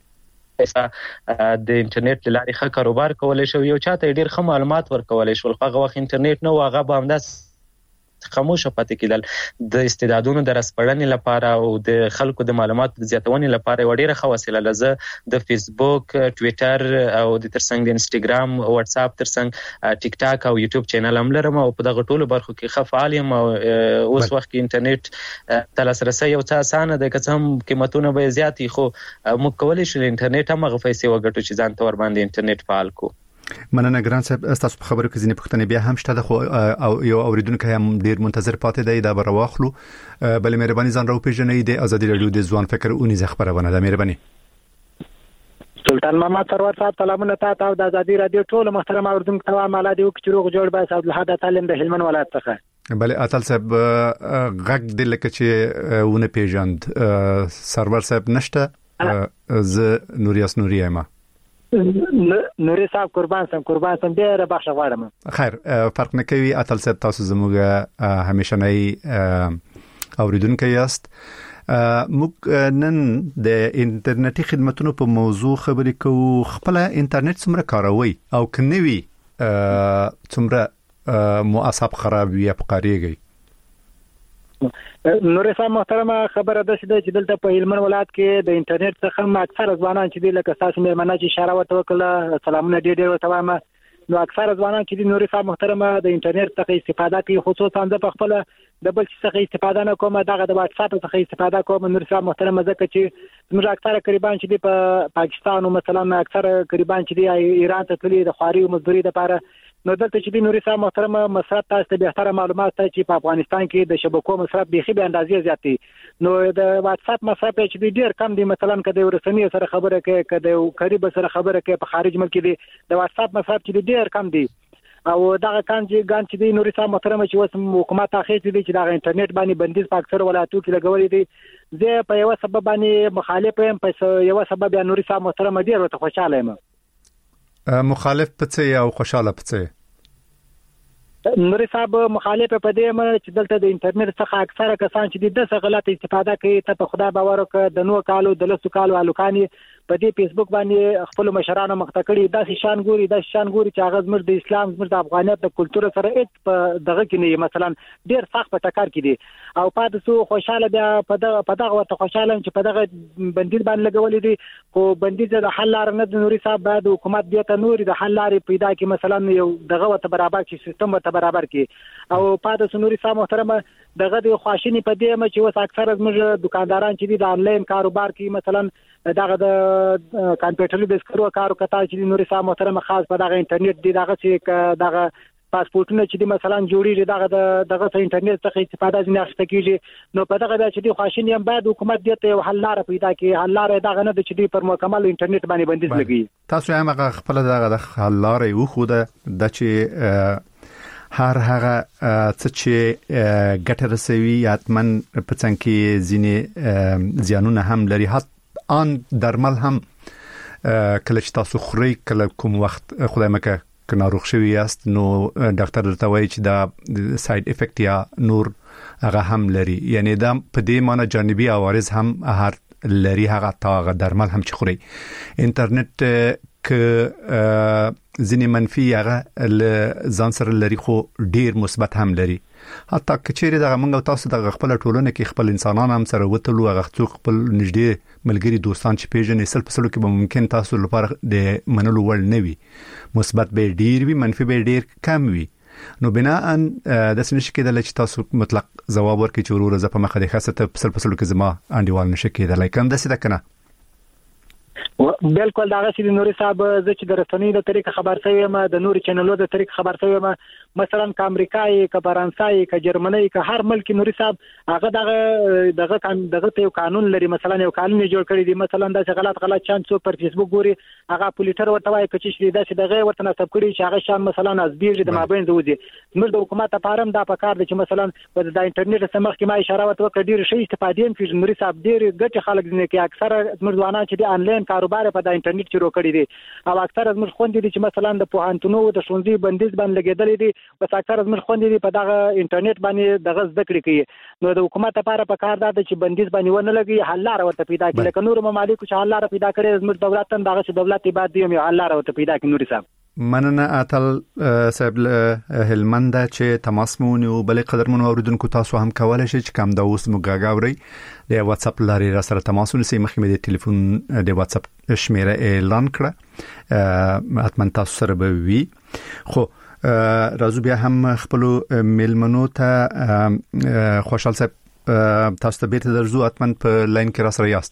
د انټرنیټ له لارې ښه کاروبار کولی شو. یو چاته یې ډېر ښه معلومات ورکولی شول. خو هغه وخت انټرنیټ نه و. هغه به همداسې خاموشه پاتې کېدل. د استعدادونو د راسپړنې لپاره او د خلکو د معلوماتو د زیاتونې لپاره یوه ډېره ښه وسیله ده. زه د فیسبوک، ټویټر او د ترڅنګ د انسټاګرام، واتساپ ترڅنګ ټیک ټاک او یوټیوب چینل هم لرم او په دغه ټولو برخو کې ښه فعال یم. او اوس وخت کې انټرنیټ ته لاسرسی یو څه اسانه دی. که څه هم قیمتونه به یې زیات وي خو موږ کولی شو له انټرنیټ هم هغه پیسې وګټو چې ځان ته ورباندې انټرنیټ فعال کړو. مننه ګران صاحب. تاسو په خبرو کې ځینې پوښتنې بیا هم شته ده خو او یو اوریدونکو هم ډیر منتظر پاتې دی. دا به راواخلو. بلې مهرباني ځان راوپېژنئ. د ازادي رادیو د ځوان فکر اونیزه خبرونه ده. مهرباني. سلطان محمد ثروت صاحب سلامونه تاسو او د ازادي رادیو ټول محترم اوریدونکو ته مالا دی او چې روغ جوړ بس عبدالحد تعلیم د هلمند ولایت څخه. بله اتل صاحب غږ د لکه چې ونه پیژند سرور صاحب نشته ز نوریاس نوري اما نوري صاحب قربان سم قربان سم ډېر بخښه غواړم. خیر فرق نه کوي اتل صاحب تاسو زموږ همیشنۍ اوریدونکو یاست. موږ نن د انټرنیټي خدماتونو په موضوع خبرې کوو. خپل انټرنیټ څومره کاروي او کنيوي څومره مؤسسات خراب وي افقاريږي؟ نور صاحب محترمه خبره ده چې دلته په هلمند ولایت کې د انټرنیټ څخه اکثر ځوانان چې لکه تاسو مېرمنه چې اشاره وکړه سلامونه ډېر ډېر وتاوم نو اکثر ځوانان چې نور صاحب محترمه د انټرنیټ څخه استفاده کوي خصوصا د خپل د بل څه استفاده نه کوم دغه د واتس اپ څخه استفاده کوم. نور صاحب محترمه ځکه چې موږ اکثر قریبان چې په پاکستان او مثلا اکثر قریبان چې ایران ته تللي د خواري او مزدوري لپاره نو دلته چې د نوري صاحب محترمه مصرف تاسو ته به تر معلومات ته چې په افغانستان کې د شبکو مصرف به به اندازې زیات دي. نو د واتس اپ مصرف چې ډیر کم دي مثلا کده ورسنی سره خبره کوي کده قریب سره خبره کوي په خارج ملک دي د واتس اپ مصرف چې ډیر کم دي او دغه کان چې ګان چې د نوري صاحب محترمه چې وسم حکومت اخیست دي چې د انټرنیټ باندې بندیز په اکثر ولایتونو کې لګولې دي. زه په یو سبب باندې مخالف یم په یو سبب یا نوري صاحب محترمه ډیر ورته خوشاله یم. مخالف پڅې او خوشاله پڅې نوري صاحب مخالف په دې مې چې دلته د انټرنیټ څخه اکثره کسان چې د څه غلط استفاده کوي ته په خدای باور وکړه د نو کالو د لسو کالو الوکاني په دې فیسبوک باندې خپل مشرانو مخته کړي د شان ګوري د شان ګوري چې هغه زموږ د اسلام زموږ د افغانیت د کلچر سره هیڅ په دغه کې نه مثلا ډیر سخت په ټکر کې دي او پاتې سو خوشاله بیا په دغه په دغه ورته خوشاله چې په دغه بندیز باندې لګولې دي خو بندیز د حل لار نه د نوري صاحب بعد حکومت بیا ته نوري د حل لارې پیدا کی مثلا یو دغه ورته برابر کی سیستم ورته برابر کی او پاتې سو نوري صاحب محترمه دغه د خواشینی په دې م چې وس اکثر زموږ دکانداران چې د انلاین کاروبار کې مثلا دغه د کمپیوټر د سکرو کارو کتا چې نوري صاحب محترمه خاص په دغه انټرنیټ دی دغه چې دغه پاسپورتونه چې د مثلا جوړیږي دغه دغه انټرنیټ څخه استفاده ځنه اخته کیږي نو په دغه چې د خواشینی هم بعد حکومت دې ته حل لار پیدا کړي حل لار دغه نه د چې پر مکمل انټرنیټ باندې بندیز لګي. تاسو هم هغه خپل دغه د حل لار یو خو د چې هر هغه څه چې ګټه رسوي اتمن په څنګه کې ځینې زیانونه هم لري حتی ان درمل هم کله چې تاسو خوري کله کوم وخت خدای مکه که ناروغ شوی است نو ډاکټر درته وایي چې دا ساید افیکټ یا نور هغه هم لري یعنی دا په دې معنی جانبي عوارض هم هر لري هغه تا درمل هم چې خوري. انټرنیټ ک ځینې منفي هغه ل ځان سره لري خو ډیر مثبت هم لري حتی کچېره دغه موږ تاسو د خپل ټولنه کې خپل انسانان هم سره وتلو هغه څوک خپل نږدې ملګری دوستان چې پیژنې سل په سلو کې به ممکن تاسو لپاره د منلو وړ نه وي مثبت به ډیر وي منفي به ډیر کم وي نو بنا ان د سنشي کېدل چې تاسو مطلق جواب ورکړي چې ورور ز په مخه د خاصه په سل په سلو کې زما انډیوال نشي کېدل کوم د څه کنه بالکل دا چې نوري صاحب زه چې د رسنۍ د طریق خبر شوی یم د نوري چینلونو د طریق خبر شوی یم مثلا ک امریکای ک فرانسای ک جرمنی ک هر ملک نوري صاحب هغه دغه دغه دغه یو قانون لري مثلا یو قانون جوړ کړی دی مثلا د غلط غلط چانس څو پر فیسبوک ګوري هغه پولیټر ورته وایي چې شری دا چې دغه ورته نسب کړی چې هغه شان مثلا از بیرج د مابین زوځي موږ د حکومت لپاره دا پکار دي چې مثلا په د انټرنیټ سمخ کې ما اشاره وکړه ډیر شي استفادې کوي نوري صاحب ډیر ګټه خلک دي کې اکثره موږ ځوانان چې د انلاین کاروبار په د انټرنیټ شروع کړی دي او اکثر زموږ خوندې دي چې مثلا د پوهنتونو د ښوونځي بندیز باندې لګیدل دي بس اکثر زموږ خوندې دي په دغه انټرنیټ باندې دغه زده کړې کوي نو د حکومت لپاره پکار ده چې بندیز باندې ونه لګي حل لار ورته پیدا کړي لکه نور ممالک چې حل لار پیدا کړي زموږ دولت هم دغه چې دولت بعد دی یو حل لار ورته پیدا کړي نوري صاحب. مننه اتل صاحب هلمند چې تماس مونږ او بل قدرمن اوریدونکو تاسو هم کولای شئ چې کوم د اوس مګاګاوري د واتس اپ لاري را سره تماس ونیسئ مخکې د ټلیفون د واتس اپ شمیره اعلان کړه اتمن تاسو سره به وي خو راځو بیا هم خپل ملمنو ته خوشحال صاحب تاسو ته بیرته درځو اتمن په لاین کې را سره یاست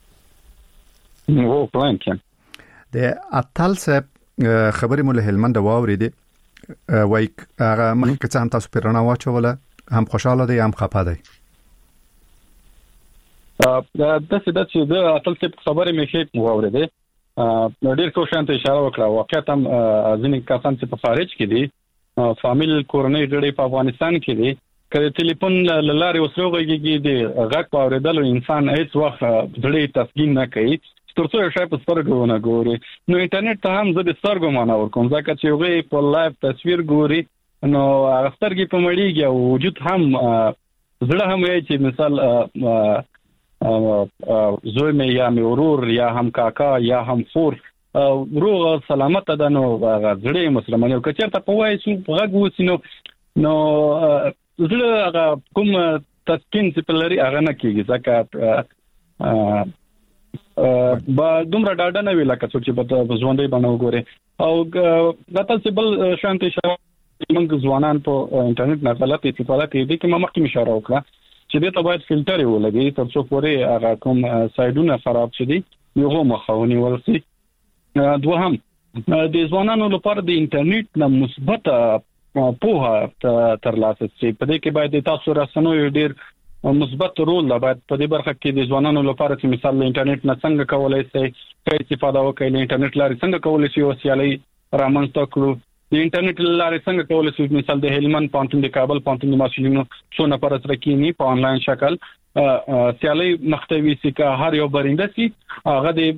نو پلان کې د اتل صاحب خبرې مو له هلمند واورېدې وای هغه مخکې څه هم تاسو پیرانه واچوله هم خوشاله دی هم خپه دی دا د څه د څه د اتل څه خبرې مې شي واورېدې نو ډېر څه شانته اشاره وکړه واقعیت هم ځینې کسان چې په خارج کې دي فامیل کورنۍ غړي په افغانستان کې دي کله ټلیفون لاره وسروږي د غږ په اوریدلو انسان هیڅ وخت ځړې تسکین نه کوي ترڅو یو شی په سترګو نه ګوري نو انټرنیټ ته هم زه د سترګو معنا ورکوم ځکه چې یوغه په لایو تصویر ګوري نو هغه سترګې په مړیږي او وجود هم زړه هم یې چې مثال زوی مې یا مې ورور یا هم کاکا یا هم خور روغ سلامت ده نو زړه مسلمان یو کچرته په وایي چې غږ وسینو نو زړه هغه کوم تسکین چې په لري هغه نه کیږي ځکه با دومره ډاډه نه ویل کڅو چې په ژوندۍ باندې وګوري او دا تاسو بل شانتي موږ ځوانان په انټرنیټ نه غلط استفاده کوي چې ما مخکې اشاره وکړه چې دې ته باید فلټر ولګي ترڅو پورې هغه کوم سایډونه خراب شي یو مخاوني ورسي دوهم د ځوانانو لپاره د انټرنیټ نه مثبت پوهه ترلاسه شي په دې کې باید تاسو راسنوي ډیر مثبت رول دا باید په دې برخه کې د ځوانانو لپاره چې مثال انټرنیټ نه څنګه کولای شي چې استفاده وکړي انټرنیټ لارې څنګه کولای شي وسیالي رامنځته کړو د انټرنیټ لارې څنګه کولای شي مثال د هلمند پانتون د کابل پانتون د مسولینو څو نفر سره کېنی په انلاین شکل سیالي مختوي سي که هر یو برنده سي هغه د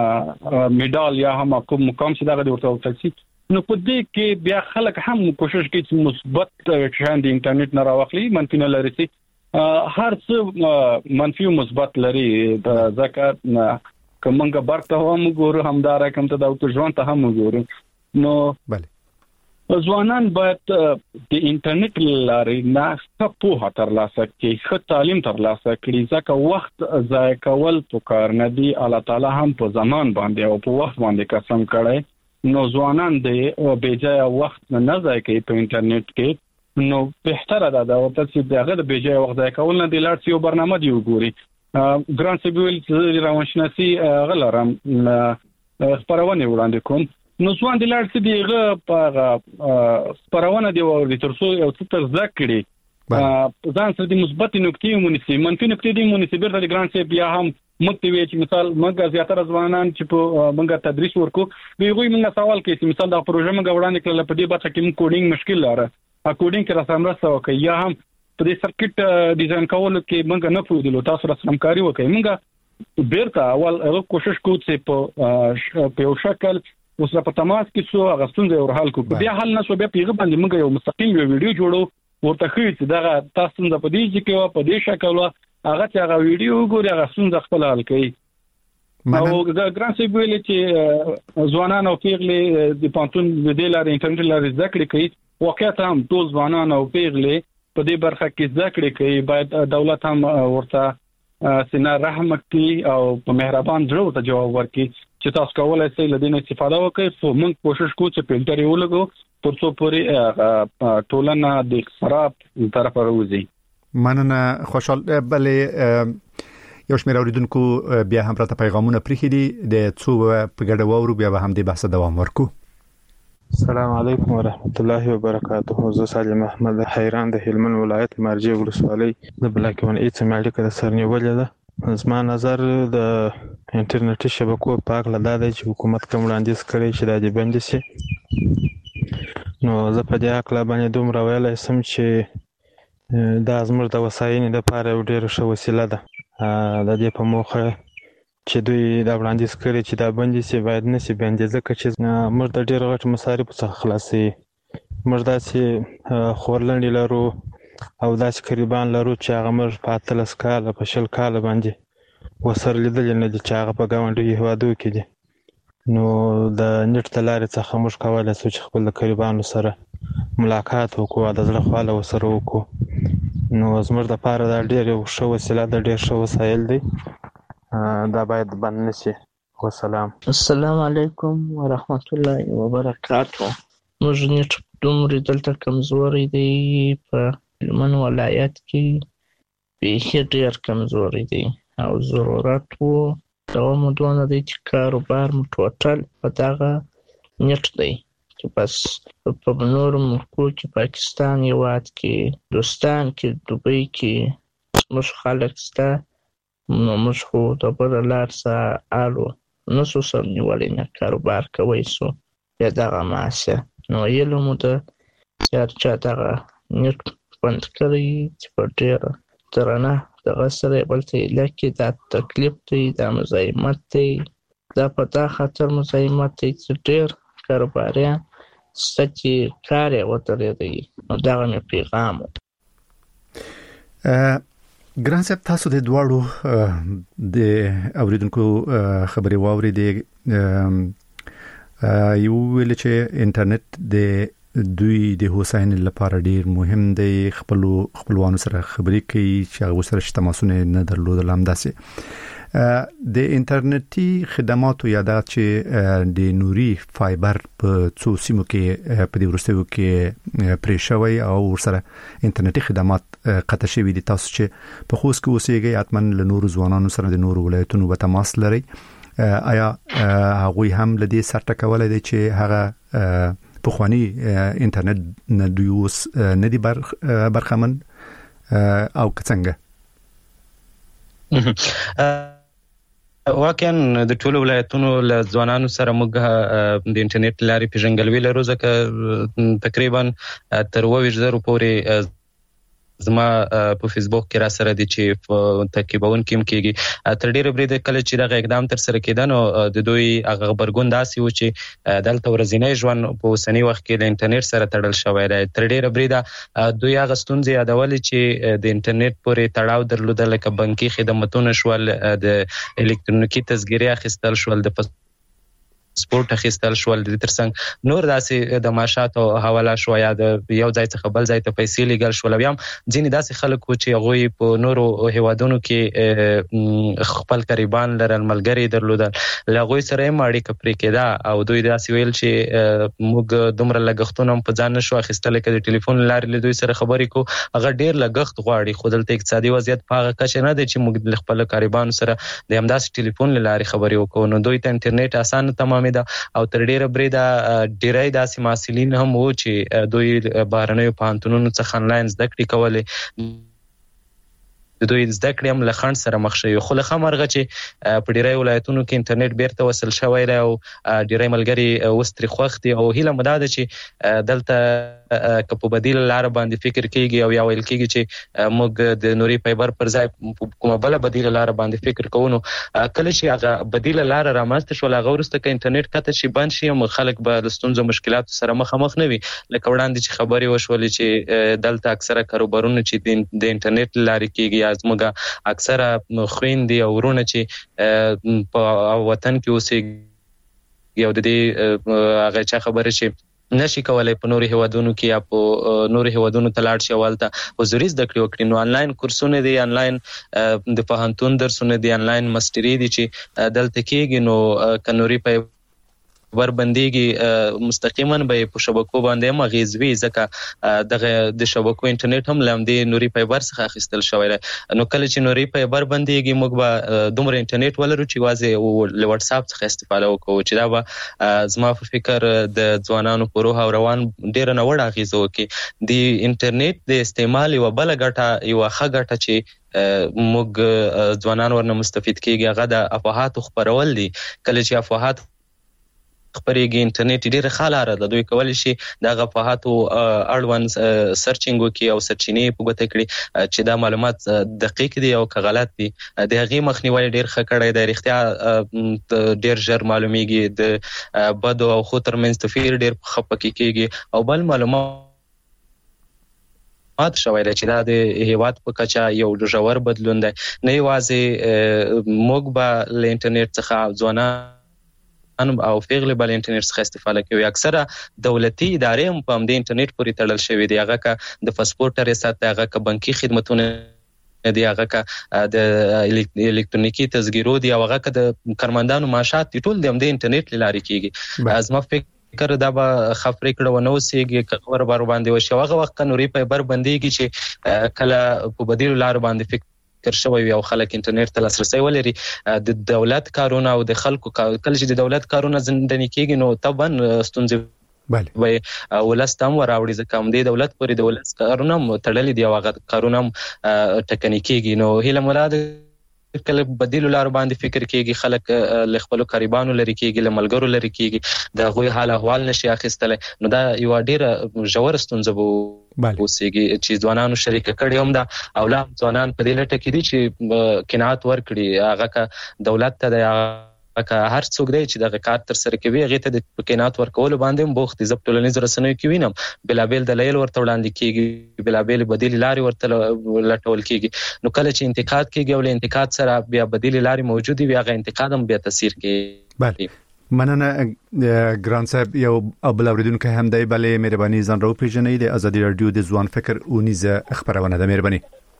میډال یا هم کوم مقام چې دغه ورته وکړي نو په دې کې بیا خلک هم کوشش کوي چې مثبت شان د انټرنیټ نه راوخلي منفي نه لري سي هر څه منفي او مثبت لري ځکه کومه برته هم ګورو همدار کوم ته د ژوند ته هم ګورو نو بله ځوانان باید د انټرنیټ لارې نه ښه پوهه ترلاسه کړي ښه تعلیم ترلاسه کړي ځکه وخت ضایع کول پکار نه دی الله تعالی هم په زمان باندې او په وخت باندې قسم کړی نو ځوانان د بیځای وخت نه ضایع کوي په انټرنیټ کې نو بهتره ده دا ورته چې دغه د بیځای وخت ضایع کول نه دی لاړ چې یو برنامه دی وګوري ګران سیبویل چې روانشناسي غلرم خبرونه وړاندې کوم نو ځوان د لاړ چې دیغه په خبرونه دی ورته ترڅو یو څه تر ذکرې ځان سره د مثبت نکتې مونږ منفي نکتې دی مونږ به د ګران سیب بیا هم مکتوي چې مثال موږ زیاتره ځوانان چې په موږ تدریس ورکو به وي موږ سوال کوي چې مثال دا پروژه موږ وړاندې کړل په دې برخه کې موږ کوډینګ مشکل لاره کوډینګ کې راسمره سو کوي یا هم په دې سرکټ ډیزاین کولو کې موږ نه پوهیدلو تاسو سره همکاري وکړئ موږ بیرته اول هغه کوشش کوو چې په په یو شکل اوس په تماس کې څو هغه څنګه ورحال کو بیا حل نه شو بیا پیغه باندې موږ یو مستقیم ویډیو جوړو ورته خو چې دا تاسو څنګه په دې کې په دې شکل هغه چې هغه ویډیو وګوري هغه څنګه خپل حل کوي او ګران سی ویل چې ځوانان او پیغلې د پانتون د لارې انټرنیټ لارې ذکر کوي واقعیت هم ټول ځوانان او پیغلې په دې برخه کې ذکر کوي باید دولت هم ورته سینا رحم کوي او په مهربان ضرور ته جواب ورکړي چې تاسو کولای شئ لدینه استفاده وکړئ خو موږ کوشش کوو چې فلټر یې ولګو ترڅو پورې ټولنه د خراب طرف راوځي مننه خوشحال بلې یو شمېر اوریدونکو بیا هم راته پیغامونه پرېښي دي د څو په ګډه واورو بیا به هم د بحث دوام ورکو السلام علیکم ورحمت الله وبرکاته زه سالم احمد حیران د هلمند ولایت مرجع ولسوالۍ د بلاکون ایت مالک د سرنیولې ده زما نظر د انټرنیټي شبکو په اړه دا دی چې حکومت کوم وړاندیز کړی چې د دې بند شي نو زه په دې اړه باندې دومره ویلای سم چې دا زموږ د وسایلو لپاره ډېره ښه وسیله ده د دې په موخه چې دوی دا وړاندیز کړی چې دا بند شي باید نه شي بند ځکه چې موږ د ډېر غټ مصارف څخه خلاصي موږ داسې خورلنډي لرو او داسې قریبان لرو چې هغه موږ په اتلس کاله په شل کاله باندې وسره لیدل نه دي چې هغه په ګاونډي هیوادو کې دي نو د نت د لارې څخه موږ کولای شو چې خپل قریبانو سره ملاقات وکړو د زړه خواله وسره وکړو نو زموږ د پاره دا ډېر ښه وسیله ده ډېر ښه وسایل دي دا باید بند نشي والسلام السلام علیکم ورحمت الله وبرکاته موږ نت دومره دلته کمزوري دی په هلمند ولایت کې بیخي ډېر کمزوري دی او ضرورت وو دغه مدونه دی چې کاروبار مو ټوټل په دغه نت دی چې بس په نورو ملکو کې پاکستان هېواد کې هندوستان کې دوبۍ کې زموږ خلک شته نو موږ خو د بله لار څخه الو نه شو سر نیولی نه کاروبار کوی شو بیا دغه ماسه نو هیله مو ده چې هر چا دغه نت بند کړی چې په ډېره درنه دغه سره بل ته لکه دا تکلیف دی، دا مزاحمت دی، دا په دا خاطر مزاحمت دی چې ډېر کاروباریان شته چې کار یې ودرېدی. نو دغه مې پیغام و. ګران صاحب، تاسو د دواړو د اوریدونکو خبرې واورېدې. یو ویل چې انټرنیټ د دوی د هوساینې لپاره ډیر مهم دی، خپل خپلوانو سره خبرې کوي چې هغه سره تماسونه نه درلودل. همداسې د انټرنیټي خدماتو یادات چې د نوري فایبر په څو سیمو کې په دې ورستیو کې پرې شوی او ورسره انټرنیټي خدمات قطع شوی دي. تاسو چې په خوست کې اوسېږئ، حتماً له نورو ځوانانو سره د نورو ولایتونو به تماس لرئ. آیا هغوی هم له دې سره ټکولای دي چې هغه پخوانی انټرنیټ نه دوی اوس نه دي برخمن او څنګه؟ واقعا د ټولو ولایتونو له ځوانانو سره موږ د انټرنیټ لارې پیژنګلوي لرو، ځکه تقریبا تر اووه زره پورې زما په فیسبوک کې را سره دي چې تعقیبون کیم کېږي. تر ډیره بریده کله چې دغه اقدام تر سره کېده نو د دوی هغه خبرګون داسې و چې دلته ورځنی ژوند په اوسني وخت کې د انټرنیټ سره تړل شوی دی. تر ډیره بریده دوی هغه ستونزې یادولې چې د انټرنیټ پورې تړاو درلوده، لکه بانکي خدماتونه شول، د الکترونیکي تذکرې اخیستل شول، د سپورت اخیستل شول، د ترڅنګ نور داسې د معاشات او حواله شو یا د یو ځای څخه بل ځای ته پیسې لېږل شول. بیا هم ځینې داسې خلک و چې هغوی په نورو هیوادونو کې خپل قریبان لرل، ملګري درلودل، له هغوی سره هم اړیکه پرې کېده او دوی داسې ویل چې موږ دومره لګښتونه هم په ځان نشو اخیستلی که د ټلیفون له لارې له دوی سره خبرې کوو. هغه ډېر لګښت غواړي، خو دلته اقتصادي وضعیت په هغه کچه نه دی چې موږ له خپلو قریبانو سره د همداسې ټلیفون له لارې خبرې وکړو. نو دوی ته انټرنیټ اسانه تمام ده او تر ډیره بریده ډیری داسې محصلین هم وو چې دوی بهرنیو پوهنتونونو څخه انلاین زده کړې کولې. د دوی زده کړې هم له خنډ سره مخ شوي، خو له ښه مرغه چې په ډیری ولایتونو کې انټرنیټ بیرته وصل شوی دی او ډیری ملګري اوس ترې خوښ دي. او هیله مو دا ده چې دلته که په بدیله لاره باندې فکر کېږي او یا ویل کېږي چې موږ د نوري فایبر پر ځای کومه بله بدیله لاره باندې فکر کوو، نو کله چې هغه بدیله لاره رامنځته شول هغه وروسته که انټرنیټ قطع شي بند شي، خلک به له ستونزو مشکلاتو سره مخامخ نه وي. لکه وړاندې چې خبرې وشولې چې دلته اکثره کاروبارونه چې د انټرنیټ له لارې کېږي، یا زموږ اکثره خویندې او ورونه چې په وطن کې اوسېږي او د دې هغه چا خبره چې نشي کولای په نورو هیوادونو کې یا په نورو هیوادونو ته لاړ شي او هلته حضوري زده کړې وکړي، نو انلاین کورسونه دي، انلاین د پوهنتون درسونه دي، انلاین مستري دي چې دلته کېږي. نو که نوري په ور بنديږي مستقیما به په شبکو باندې هم اغیز وي، ځکه دغه د شبکو انټرنیټ هم لامدې نوري فایبر څخه اخیستل شوی دی. نو کله چې نوري فایبر بنديږي موږ به دومره انټرنیټ ولرو چې واځي او له واتس اپ څخه استفاده وکړو، چې دا به زما په فکر د ځوانانو په روح او روان ډیر نه وړ اغیز وکړي. د انټرنیټ د استعمال یو بل غټه یو ښه غټه چې موږ ځوانان ورنه مستفید کیږي هغه د افواهاتو خپرول دي. کله چې افواهات خبرېږي انټرنیټ ډېره ښه لاره ده، دوی کولی شي د هغه افواهاتو اړوند سرچینګ وکړي او سرچینې په ګوته کړي چې دا معلومات دقیق دي او که غلط دي. د هغې مخنیوی ډېر ښه کړی دی، رښتیا ډېر ژر معلومیږي، د بدو او ښو ترمنځ توپیر ډېر ښه پکې کېږي. او بل معلومات شوی دی چې دا د هیواد په کچه یو ژور بدلون دی. نه یوازې موږ به له انټرنیټ څخه ځوانان او پیغلې بل انټرنیټ څخه استفاده کوي، اکثره دولتي ادارې هم په همدې انټرنیټ پورې تړل شوي دي، هغه که د پاسپورټ ریاست دی، هغه که بانکي خدمتونه دي، هغه که د الکترونیکي تذکیرو دي، او هغه که د کارمندانو معاشات دي، ټول د همدې انټرنیټ له لارې کېږي. زما فکر دا به ښه پرېکړه ونه اوسېږي که خبره بار باندې وشي. هغه وخت که نوري فایبر بندېږي چې کله په بدیلو لارو باندې فکر شوی وي او خلک انټرنیټ ته لاسرسی ولري، د دولت کارونه او د خلکو کله چې د دولت کارونه زندني کېږي نو طبعا ستونزې به ولس ته هم وراوړي، ځکه همدې دولت پورې د ولس کارونه هم تړلي دي او هغه کارونه هم ټکني کېږي. نو هیله مو دا ده کله بدیل لار باندې فکر کیږي، خلک له خپل قریبانو لري کیږي، له ملګرو لري کیږي، د غوي حال احوال نشي اخیستل. نو دا یو ډیره ژور ستونزه وو اوسېږي چې ځوانانو شریک کړي هم دا اولاد ځوانان په دې لټه کې دي چې قناعت ورکړي هغه کا دولت ته د که هر څوک دی چې دغه کار تر سره کوي هغه ته د قناعت ورکول باندې بوخت دي. زپ ټولنیز رسنیو کې وینم بلابل د لیل ورته وړاندې کیږي، بلابل بدیل لاري ورته لټول کیږي. نو کله چې انتقاد کیږي او له انتقاد سره بیا بدیل لاري موجود وي هغه انتقاد هم بیا تاثیر کوي. بله مننه ګران صاحب. یو ابل اوریدونکو هم دی، بلې مهرباني ځان راو پیژنې د ازادي رادیو د ځوان فکر اونیزه خبرونه ده. مهرباني.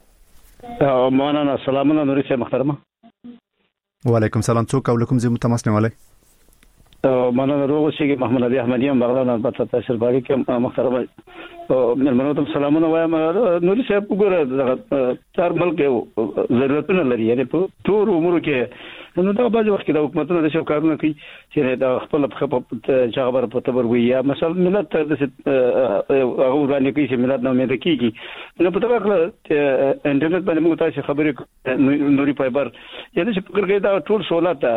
مولانا سلامونه نوري صاحب محترمه. وعلیکم سلام. څوک او لکم زه متماس نه والي مولانا روغ شي محمد علي احمدي هم بغداد نه پته تشر باغی کې محترمه مېلمنو ته سلامونه وایم. نوري صاحب وګوره تر ملک ضرورتونه لري، یعنی په ټول امور کې نو دا بعض وخت د حکومتونو د شکارونه کوي چې دا خپل په خبره په تبر وي یا مثلا ملت ته د هغه ورانه کوي چې ملت نو مې کیږي. نو په توګه انټرنیټ باندې موږ تاسو خبرې نوري فایبر یعنی چې فکر کوي دا ټول سہولت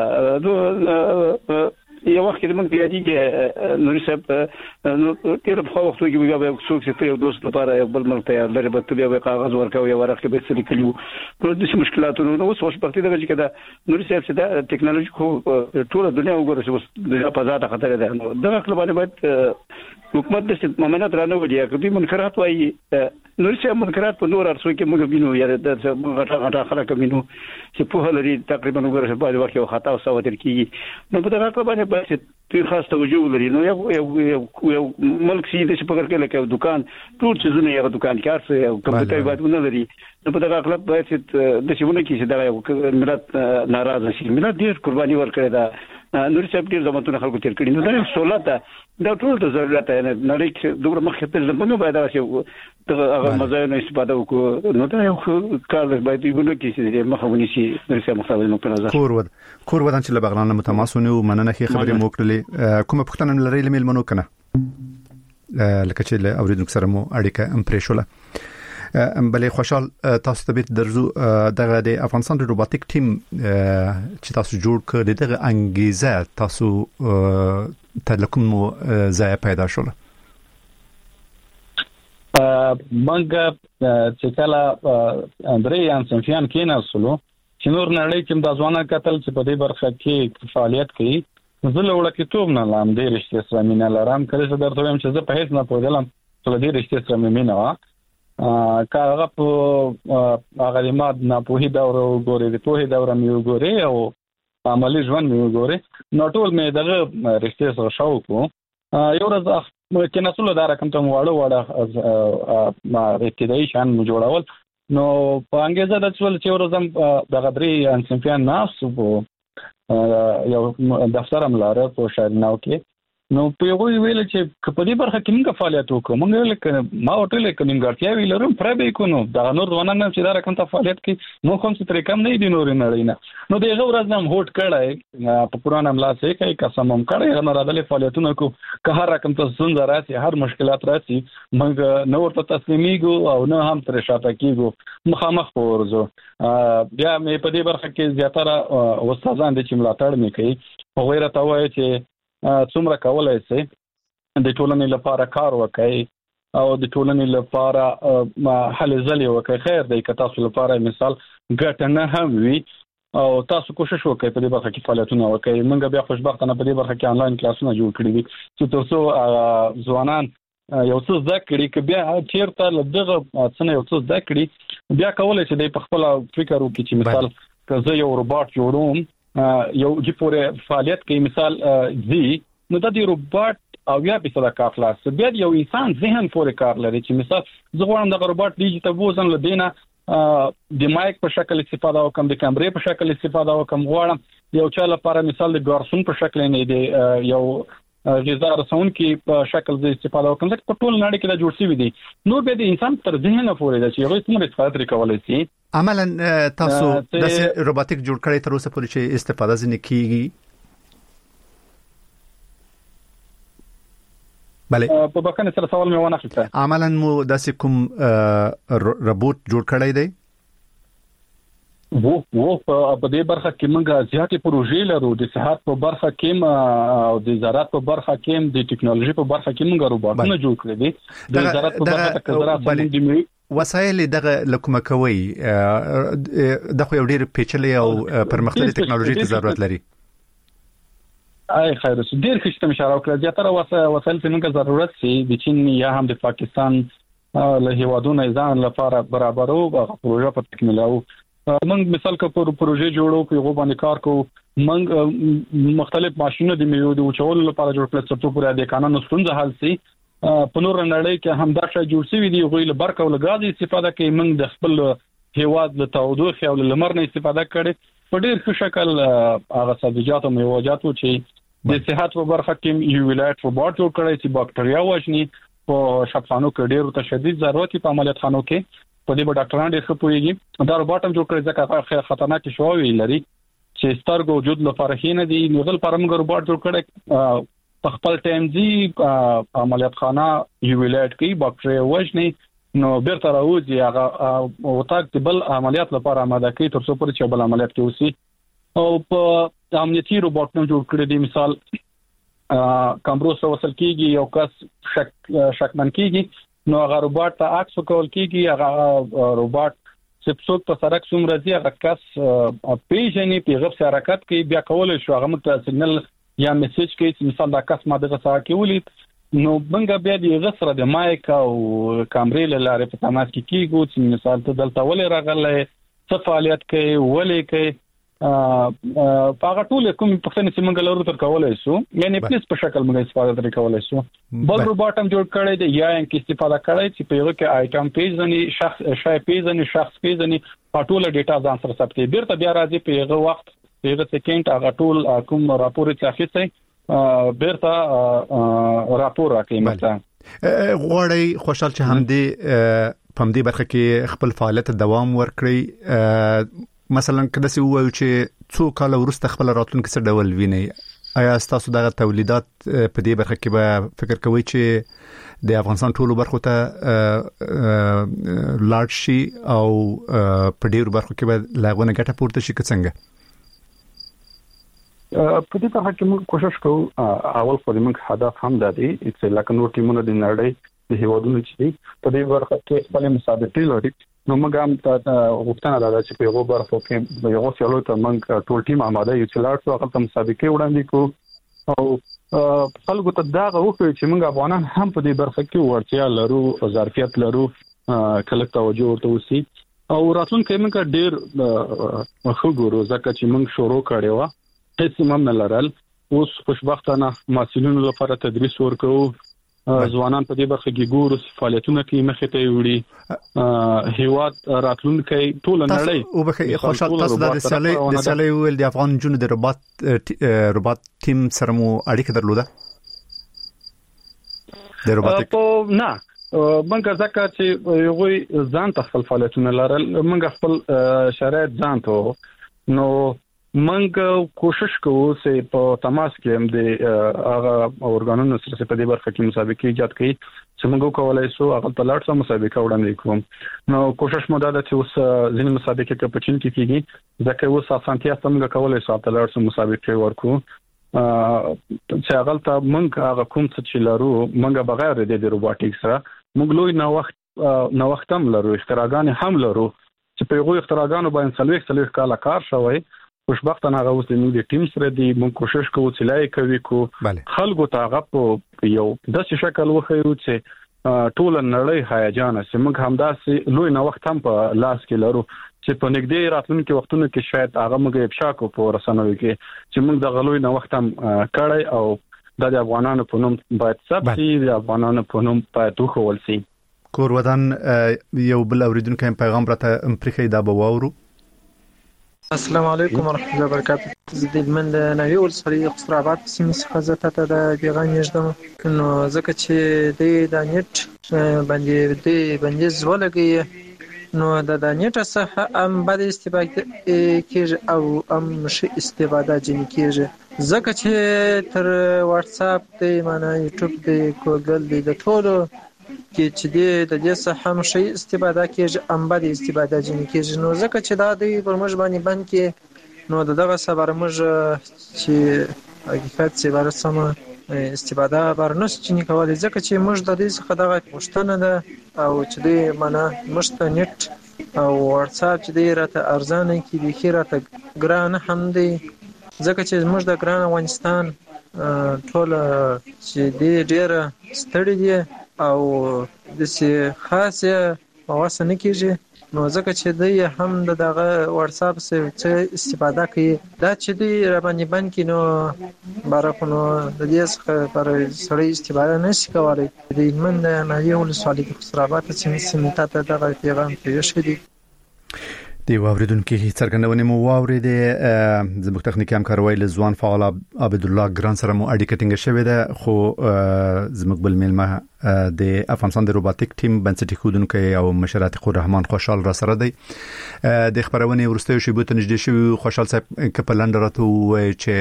نو یو وخت کې موږ یادی چې نوري صاحب نو تیر په وخت کې موږ به څوک چې یو دوست لپاره یو بل ملک ته لري به بیا کاغذ ورکوي او ورکه به سړي کلیو نو د مشکلاتونو نو اوس وخت دغه چې دا نوري صاحب چې دا ټیکنالوژي خو ټول دنیا وګورئ چې د فضا ته خطر ده. نو دغه خپل باندې باید حکومت د ممنعات رانه ودی کبي منکرات وایي. نوري صاحب منکرات په نور ارسو کې موږ وینو یا د غټه غټه خلک وینو چې په هلري تقریبا وګورئ په وخت یو خطا او سوتر کیږي. نو په دغه خپل باندې باید تیر خاص توجه لري. نو یو یو ملک سي د شپږ کې لکه دکان ټول چیزونه یو دکان کار څه یو کمپیوټر باید نه لري. نو په دغه خپل باید د شونه کې چې دا ملت ناراضه شي. ملت ډیر قرباني ورکړي دا نوري صاحب ډیر زمونږ خلکو تیر کړي. نو دا سہولت دا ټول ته ضرورت نه نړۍ کې دوه مخه په زمونږ باید راځي هغه مزایا نه استفاده وکړو. نو دا یو کار باید یو کې چې مخاوني شي نوري صاحب مختلف نو په نظر کور ود کور ودان چې لبغلان متماسونه او مننه خې خبرې مو کړلې. کومه پښتنه لري لمل منو کنه لکه چې له اوریدونکو سره مو اړیکه ام پرېښوله. بلې خوشحال تاسو ته بیت درزو دغه د افغانستان د روبوټیک ټیم چې تاسو جوړ کړی دغه انګیزه تاسو ته کوم ځای پیدا شول؟ منګه چې کله درې ان سنفیان کې نه سلو چې نور نړۍ کې د ځوانانو قتل چې په دې برخه کې فعالیت کوي زه له وړکې توب نه لام دې رښتیا سره مینه لرم. کله چې درته وایم چې زه په هیڅ نه پوهېدلم چې دې رښتیا سره مینه وه کاغه په هغه ماد نه پوهې دا وګوري د پوهې دا ورم یو ګوري او عملي ژوند مې وګوري. نو ټول مې دغه رښتیا سره شوق وو. یو ورځ کې نسل دا رقم ته واړو واړه ما ابتدایي شان مو جوړول. نو په انګیزه د څول چې ورځم دغه درې انسنفیان ناس یو دفتر هم لاره په شارناو کې. نو په یو ویل چې په دې برخه کې موږ فعالیت وکړو. موږ ویل ما ورته لیکم نیمګړتیا وی لرم پر به کو نو دا نور ځوانان چې دا رقم ته فعالیت کوي نو کوم څه طریقې کم نه دي نور نه نه. نو دغه ورځ هم هوټ کړای په پران املا سه کوي قسم هم کړای نو راځلې فعالیتونه کو که هر رقم ته څنګه راسي هر مشکلات راسي موږ نو ورته تسلیمیږو او نه هم تر شاته کیږو مخامخ ورزو. بیا مې په دې برخه کې زیاتره استادان دي چې ملاتړ مې کوي او غیره ته وایي چې څومره کولای شي د ټولنې لپاره کار وکړي او د ټولنې لپاره حل ځلې وکړي. خیر دی که تاسو لپاره مثال ګټه نه هم وي او تاسو کوشش وکړئ په دې برخه کې فعالیتونه وکړئ. موږ بیا خوشبختانه په دې برخه کې آنلاین کلاسونه جوړ کړي دي چې تاسو ځوانان یو څه زده کړي که بیا چیرته له دغه څه یو څه زده کړي بیا کولای شي د په خپل فکر وکړي چې مثال که زه یو روبوټ جوړوم یو چې پورې فعالیت کوي مثال زی نو د دې روبوټ او یا په صدا کار خلاص بیا یو انسان ذهن پورې کار لري چې مثال زه غواړم د روبوټ دیجی ته وزن لدینه د مایک په شکل استفاده وکم د کیمرې په شکل استفاده وکم غواړم یو چا لپاره مثال د ګارسون په شکل نه دی یو غذا رسون کې په شکل د استفاده وکم ځکه په ټول نړۍ کې دا جوړ شوی دی. نور به د انسان تر ذهن پورې دا چې یو څه استفاده کولای شي. عملاً تاسو د روبوټیک جوړ کړی تر اوسه پورې چې استفاده ځنه کیږي؟ بله په بکنه سره سوال مې ونه اخیسته. عملاً مو داسې کوم روبوټ جوړ کړی دی؟ وو وو په دې برخه کې موږ زیاتې پروژې لرو د صحت په برخه کې او د زراعت په برخه کې د ټکنالوژي په برخه کې موږ روبوټونه جوړ کړی دي د زراعت په برخه کې زراعت د وسایل دغه لکومه کوي د خو یو ډیر پیچلې او پرمختللې ټکنالوژي ته ضرورت لري. اي خیر څه ډیر ښه اشاره وکړه زیاتره وسایل چې موږ ضرورت سي د چین یا هم د پاکستان له هیوادونو ځان لپاره برابرو او پروژه په تکمیلو. موږ مثال کو پروژې جوړو په غو باندې کار کوو. موږ مختلف ماشينونه د میوو د وچولو لپاره جوړ کړل چې په پوره د قانون ستونزه حل شي. په نور نړۍ کې هم دا شی جوړ شوی دی غوې له برق او غاز استفاده کوي. موږ د خپل هیواد له تودوخه او لمر نه استفاده کړي په ډیر ښه شکل هغه سبزیجات او میوه‌جات چې د صحت په برخه کې یو ولایت روبوټ جوړ کړی چې باکټریا وژني. په شپخانو کې ډیر تشدید ضرورت په عملیات خانو کې په دې به ډاکټران ډیر ښه پوهیږي. دا روبوټ هم جوړ کړی ځکه خطرناک شوی لري چې سترګو وجود لپاره هی نه دی. نو غل پر موږ روبوټ جوړ کړی په خپل ټایم دی عملیات خانه یو ولایت کې باکټریا وژني. نو بیرته راوځي هغه او تاک بل عملیات لپاره آماده کوي تر څو پر چې بل عملیات کې وسی. او په امنیتي روبوټ نو جوړ کړی دی. مثال کمبروس وصل کیږي یو کس شک شکمن کیږي نو هغه روبوټ ته عکس کول کیږي. هغه روبوټ چې څوک په سړک څومره ځي هغه کس پیژني پیغام سره حرکت کوي بیا کول شو هغه مت سیګنل یا میسج کوي چې مثال دا کس ماده غسا کوي نو څنګه بیا د غسر د مایک او کیمرې له لارې په تماس کې کیږي چې مثال ته دلته ولې راغلی څه فعالیت کوي ولې کوي په هغه ټول کوم پښتنې چې موږ لرو تر کولای شو یعنی پلیس په شکل موږ استفاده تر کولای شو. بل روبوټ هم جوړ کړی دی یا ان کې استفاده کړی چې په یو کې آیټم پیژني شخص شای پیژني شخص پیژني په ټول ډیټا ځان سره ثبتي بیرته بیا راځي په یو وخت یغه سکند هغه ټول کوم راپور چې اخیسته بیرته راپور راکړي. مثلا غوړی خوشحال چې هم دې په دې برخه کې خپل فعالیت دوام ورکړي. مثلا کله چې وایو چې څو کال وروسته خپل راتلونکي څه ډول ویني آیا تاسو دغه تولیدات په دې برخه کې به فکر کوئ چې د افغانستان ټولو برخو ته لاړ شي او په ډیرو برخو کې به لاغونه ګټه پورته شي که څنګه؟ په دې طرح کې موږ کوشش کوو. اول خو موږ هدف هم د دې چې لکه نور ټیمونه د نړۍ د هیوادونو چې په دې برخه کې خپل مسابقې لري نو موږ هم غوښتنه ده چې په یو برخه کې یو څلور ته موږ ټول ټیم آماده یو چې لاړ شو هغه ته مسابقې وړاندې کوو او خلکو ته دا غوښتل چې موږ افغانان هم په دې برخه کې ورتیا لرو ظرفیت لرو کله توجه ورته وسی او راتلونکي موږ ډیر خو ګورو ځکه چې موږ شروع کړی و هیڅ هم نه لرل. اوس خوشبختانه مسؤلینو لپاره تدریس ورکوو. ځوانان په دې برخه کې ګورو فعالیتونه کوي مخې ته وړي هیواد راتلونکي ټول نړۍ او به خوشحال تاسو د سیالي د سیالي ول د افغان جون د روبوت روبوت ټیم سره مو اړیکه درلوده د روبوټیک نه موږ ځکه چې یو ځان خپل فعالیتونه لرل موږ خپل شرایط ځان ته نو موږ کوشش کوو چې په تماس کې هم د هغه اورګانونو سره په دې برخه کې مسابقې ایجاد کړي چې موږ کولای شو هغه په لاړ سره مسابقه وړاندې کوو. نو کوشش مو دا ده چې اوس ځینې مسابقې کې په چین کې کیږي ځکه اوس اسانتیا څنګه کولای شو په لاړ سره مسابقې ورکو چې هغه ته موږ هغه کوم څه لرو موږ بغیر د روبوټیک سره موږ لوی نو وخت نو وخت هم لرو اختراعات هم لرو چې په یو اختراعاتو باندې څلوي څلوي کال کار شوی. خوشبختانه هغه اوس د موږ ټیم سره دی موږ کوشش کوو چې لای کوي کو خلکو ته هغه په یو داسې شکل وخیرو چې ټول نړۍ هیجان سي. موږ هم داسې لوی نو وخت هم په لاس کې لرو چې په نږدې راتلونکي وختونو کې شاید هغه موږ افشا کو په رسنوي کې چې موږ د غلوی نو وخت هم کړی او د افغانانو په نوم باید ثبت شي د افغانانو په نوم باید وخول شي. کور ودان یو بل اوریدونکو پیغام راته امپریخي دا بواورو. السلام علیکم ورحمۃ اللہ وبرکاتہ. زه د من د نوی ولسوالۍ قصر آباد سیمې څخه زه ته د پیغام یږدم نو ځکه چې د د نیټ باندې د باندې ولګي نو د د نیټ څخه هم بد استفاده کیږي او هم ښه استفاده جن کیږي ځکه چې تر واتس اپ د معنا یوټیوب د ګوګل د ټولو کې چې د دې څخه هم شي استفاده کېږي هم بد استفاده جنې کېږي نو ځکه چې دا دوی پر موږ باندې بند کې نو دغه سبا موږ چې حقیقت چې ورسمه استفاده برنس چني کولای ځکه چې موږ د دې څخه دغه پښتنه ده او چې دې معنا مشته نت او واتساپ چې دې راته ارزانه کې د خیرته ګران هم دی ځکه چې موږ د ګران افغانستان ټول چې دې ډېر ستړي دي او د سي خاصه واسه نه کېږي نو ځکه چې دوی هم دغه واتساپ څخه استفاده کوي دا چې دوی را باندې بند کې نو بارخونو د دې څخه پر سړی استفاده نشي کولای د من نه یو لسالي خسرابات چې سمته ته دغه پیغام پیښ دي دی واوریدونکو څرګندونه مو واوریده زموږ تخنیکی همکاروي له ځوان فعال عبد الله ګران سره مو اړیکه ټینګه شوې ده خو زموږ بل میلمه د افغانستان د روبوټیک ټیم بنسټي خودونکو او مشرات خو رحمان خوشحال را سره دی د خبرونه ورسته شی بوت نږدې شو خوشحال صاحب کپلند راته وای چې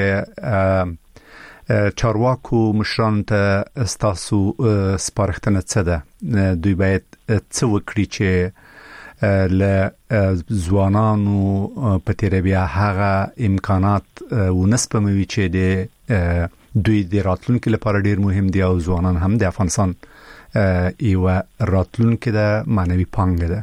چارواکو مشران ته استاسو سپارښتنه څه ده دوی باید څه وکړي چې ل ځوانانو په تیربیا هغه امکانات ونسپموي چې د دوی د راتلونکو لپاره ډیر مهم دي او ځوانان هم د افغانستان ایو راتلونکو د معنوي پانګه ده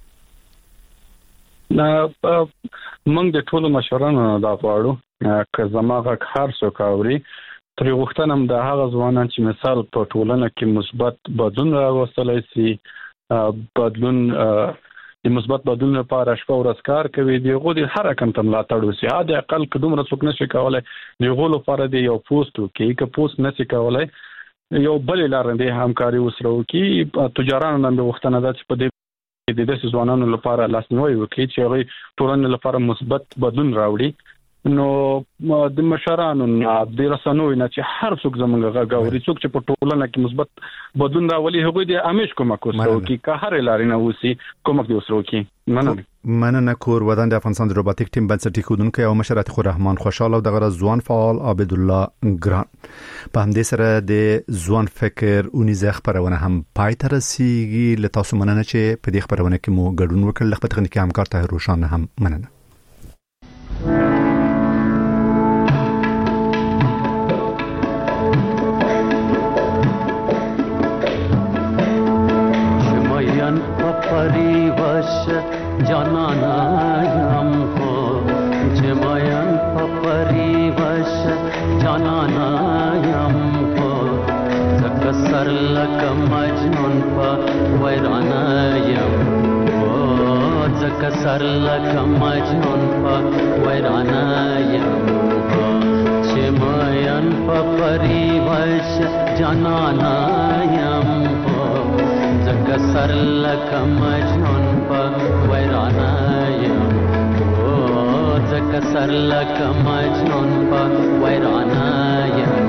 نه موږ د ټولو مشرانو دا غواړو چې زماغه هر څوک اوري تر وختن هم د هغه ځوانان چې مثال په ټولنه کې مثبت بدلون راوستلای شي بدلون د مثبت بدلون لپاره شپه ورځ کار کوي دیغه د هر رقم ته ملاتړ وسی عادي اقل قدم رسوک نشي کولای دیغه لپاره دی یو پوسټ کې کې پوسټ نشي کولای یو بل لاندې همکاري وسرو کې تجارانو نن د وختنه د په دې د دې ځوانانو لپاره لاسنیوي وکړي چې هغه ټولنې لپاره مثبت بدلون راوړي نو د مشرانو د رسنوي نه چې هر څوک زمونږ غاوري څوک چې په ټولنه کې مثبت بدلون راولي هغه د امیش کومک وسرو کې که هر لارې نه وسی کومک دی وسرو کې مننه مننه کور ودان د افغانستان د روبوټیک ټیم بنسټي خودونکو او مشرات خو رحمان خوشحال او دغه ځوان فعال عبد الله ګران په همدې سره د ځوان فکر اونې زغ خبرونه هم پای تر رسیدي له تاسو مننه چې په دې خبرونه کې مو ګډون وکړل خپل تخنیکی همکار ته روشان هم مننه جانانا یم هو جماین پپری وش جانانا یم هو زکسر لک مجنون پا ویرانا یم هو زکسر لک مجنون پا ویرانا یم هو جماین پپری وش جانانا یم هو زکسر لک مجنون پا ویرانا یم او زکسر لک مجنون پا ویرانا یم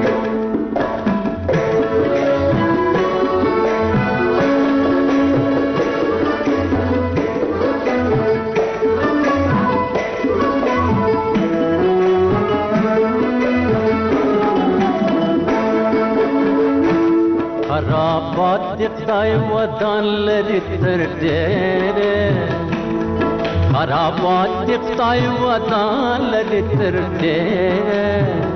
خرابات دقای ودان لری تر ډېره خرابات دقای ودان لری تر ډېره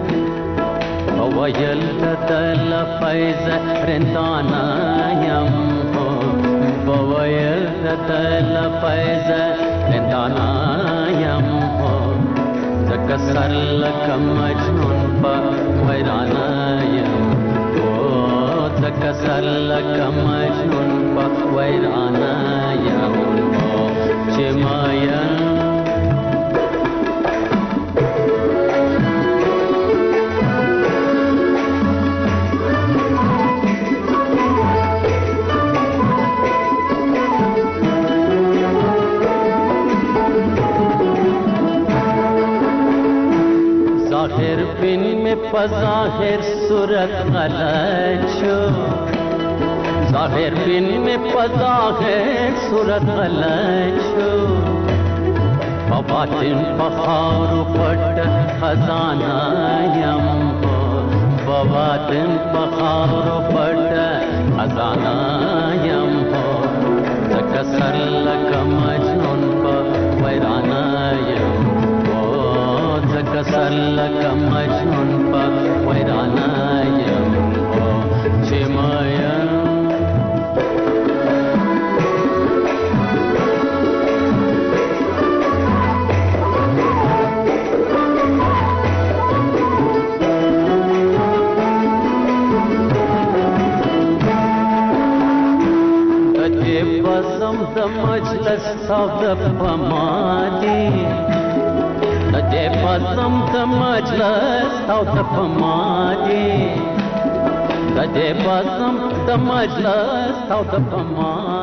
وویل دل فیض رندانا یم هو وویل دل فیض رندانا یم هو زکسر لک مجنون پا ویرانا یم زکسر لک مجنون پا ویرانا یم چماین ظاهر بن میں پظاہر صورت غلط شو ظاہر بن میں پظاہر صورت غلط شو بباطن بخار پٹ خزانہ یم ہو بباطن بخار پٹ خزانه یم هو ځکه سر لکه مجنون په ویرانه یم هو ځکه سر لکه مجنون په ویرانه یم هو چې مایا بسم د مجلس او د پمادي د دې بسم د مجلس او د پمادي د دې بسم د مجلس او د پمادي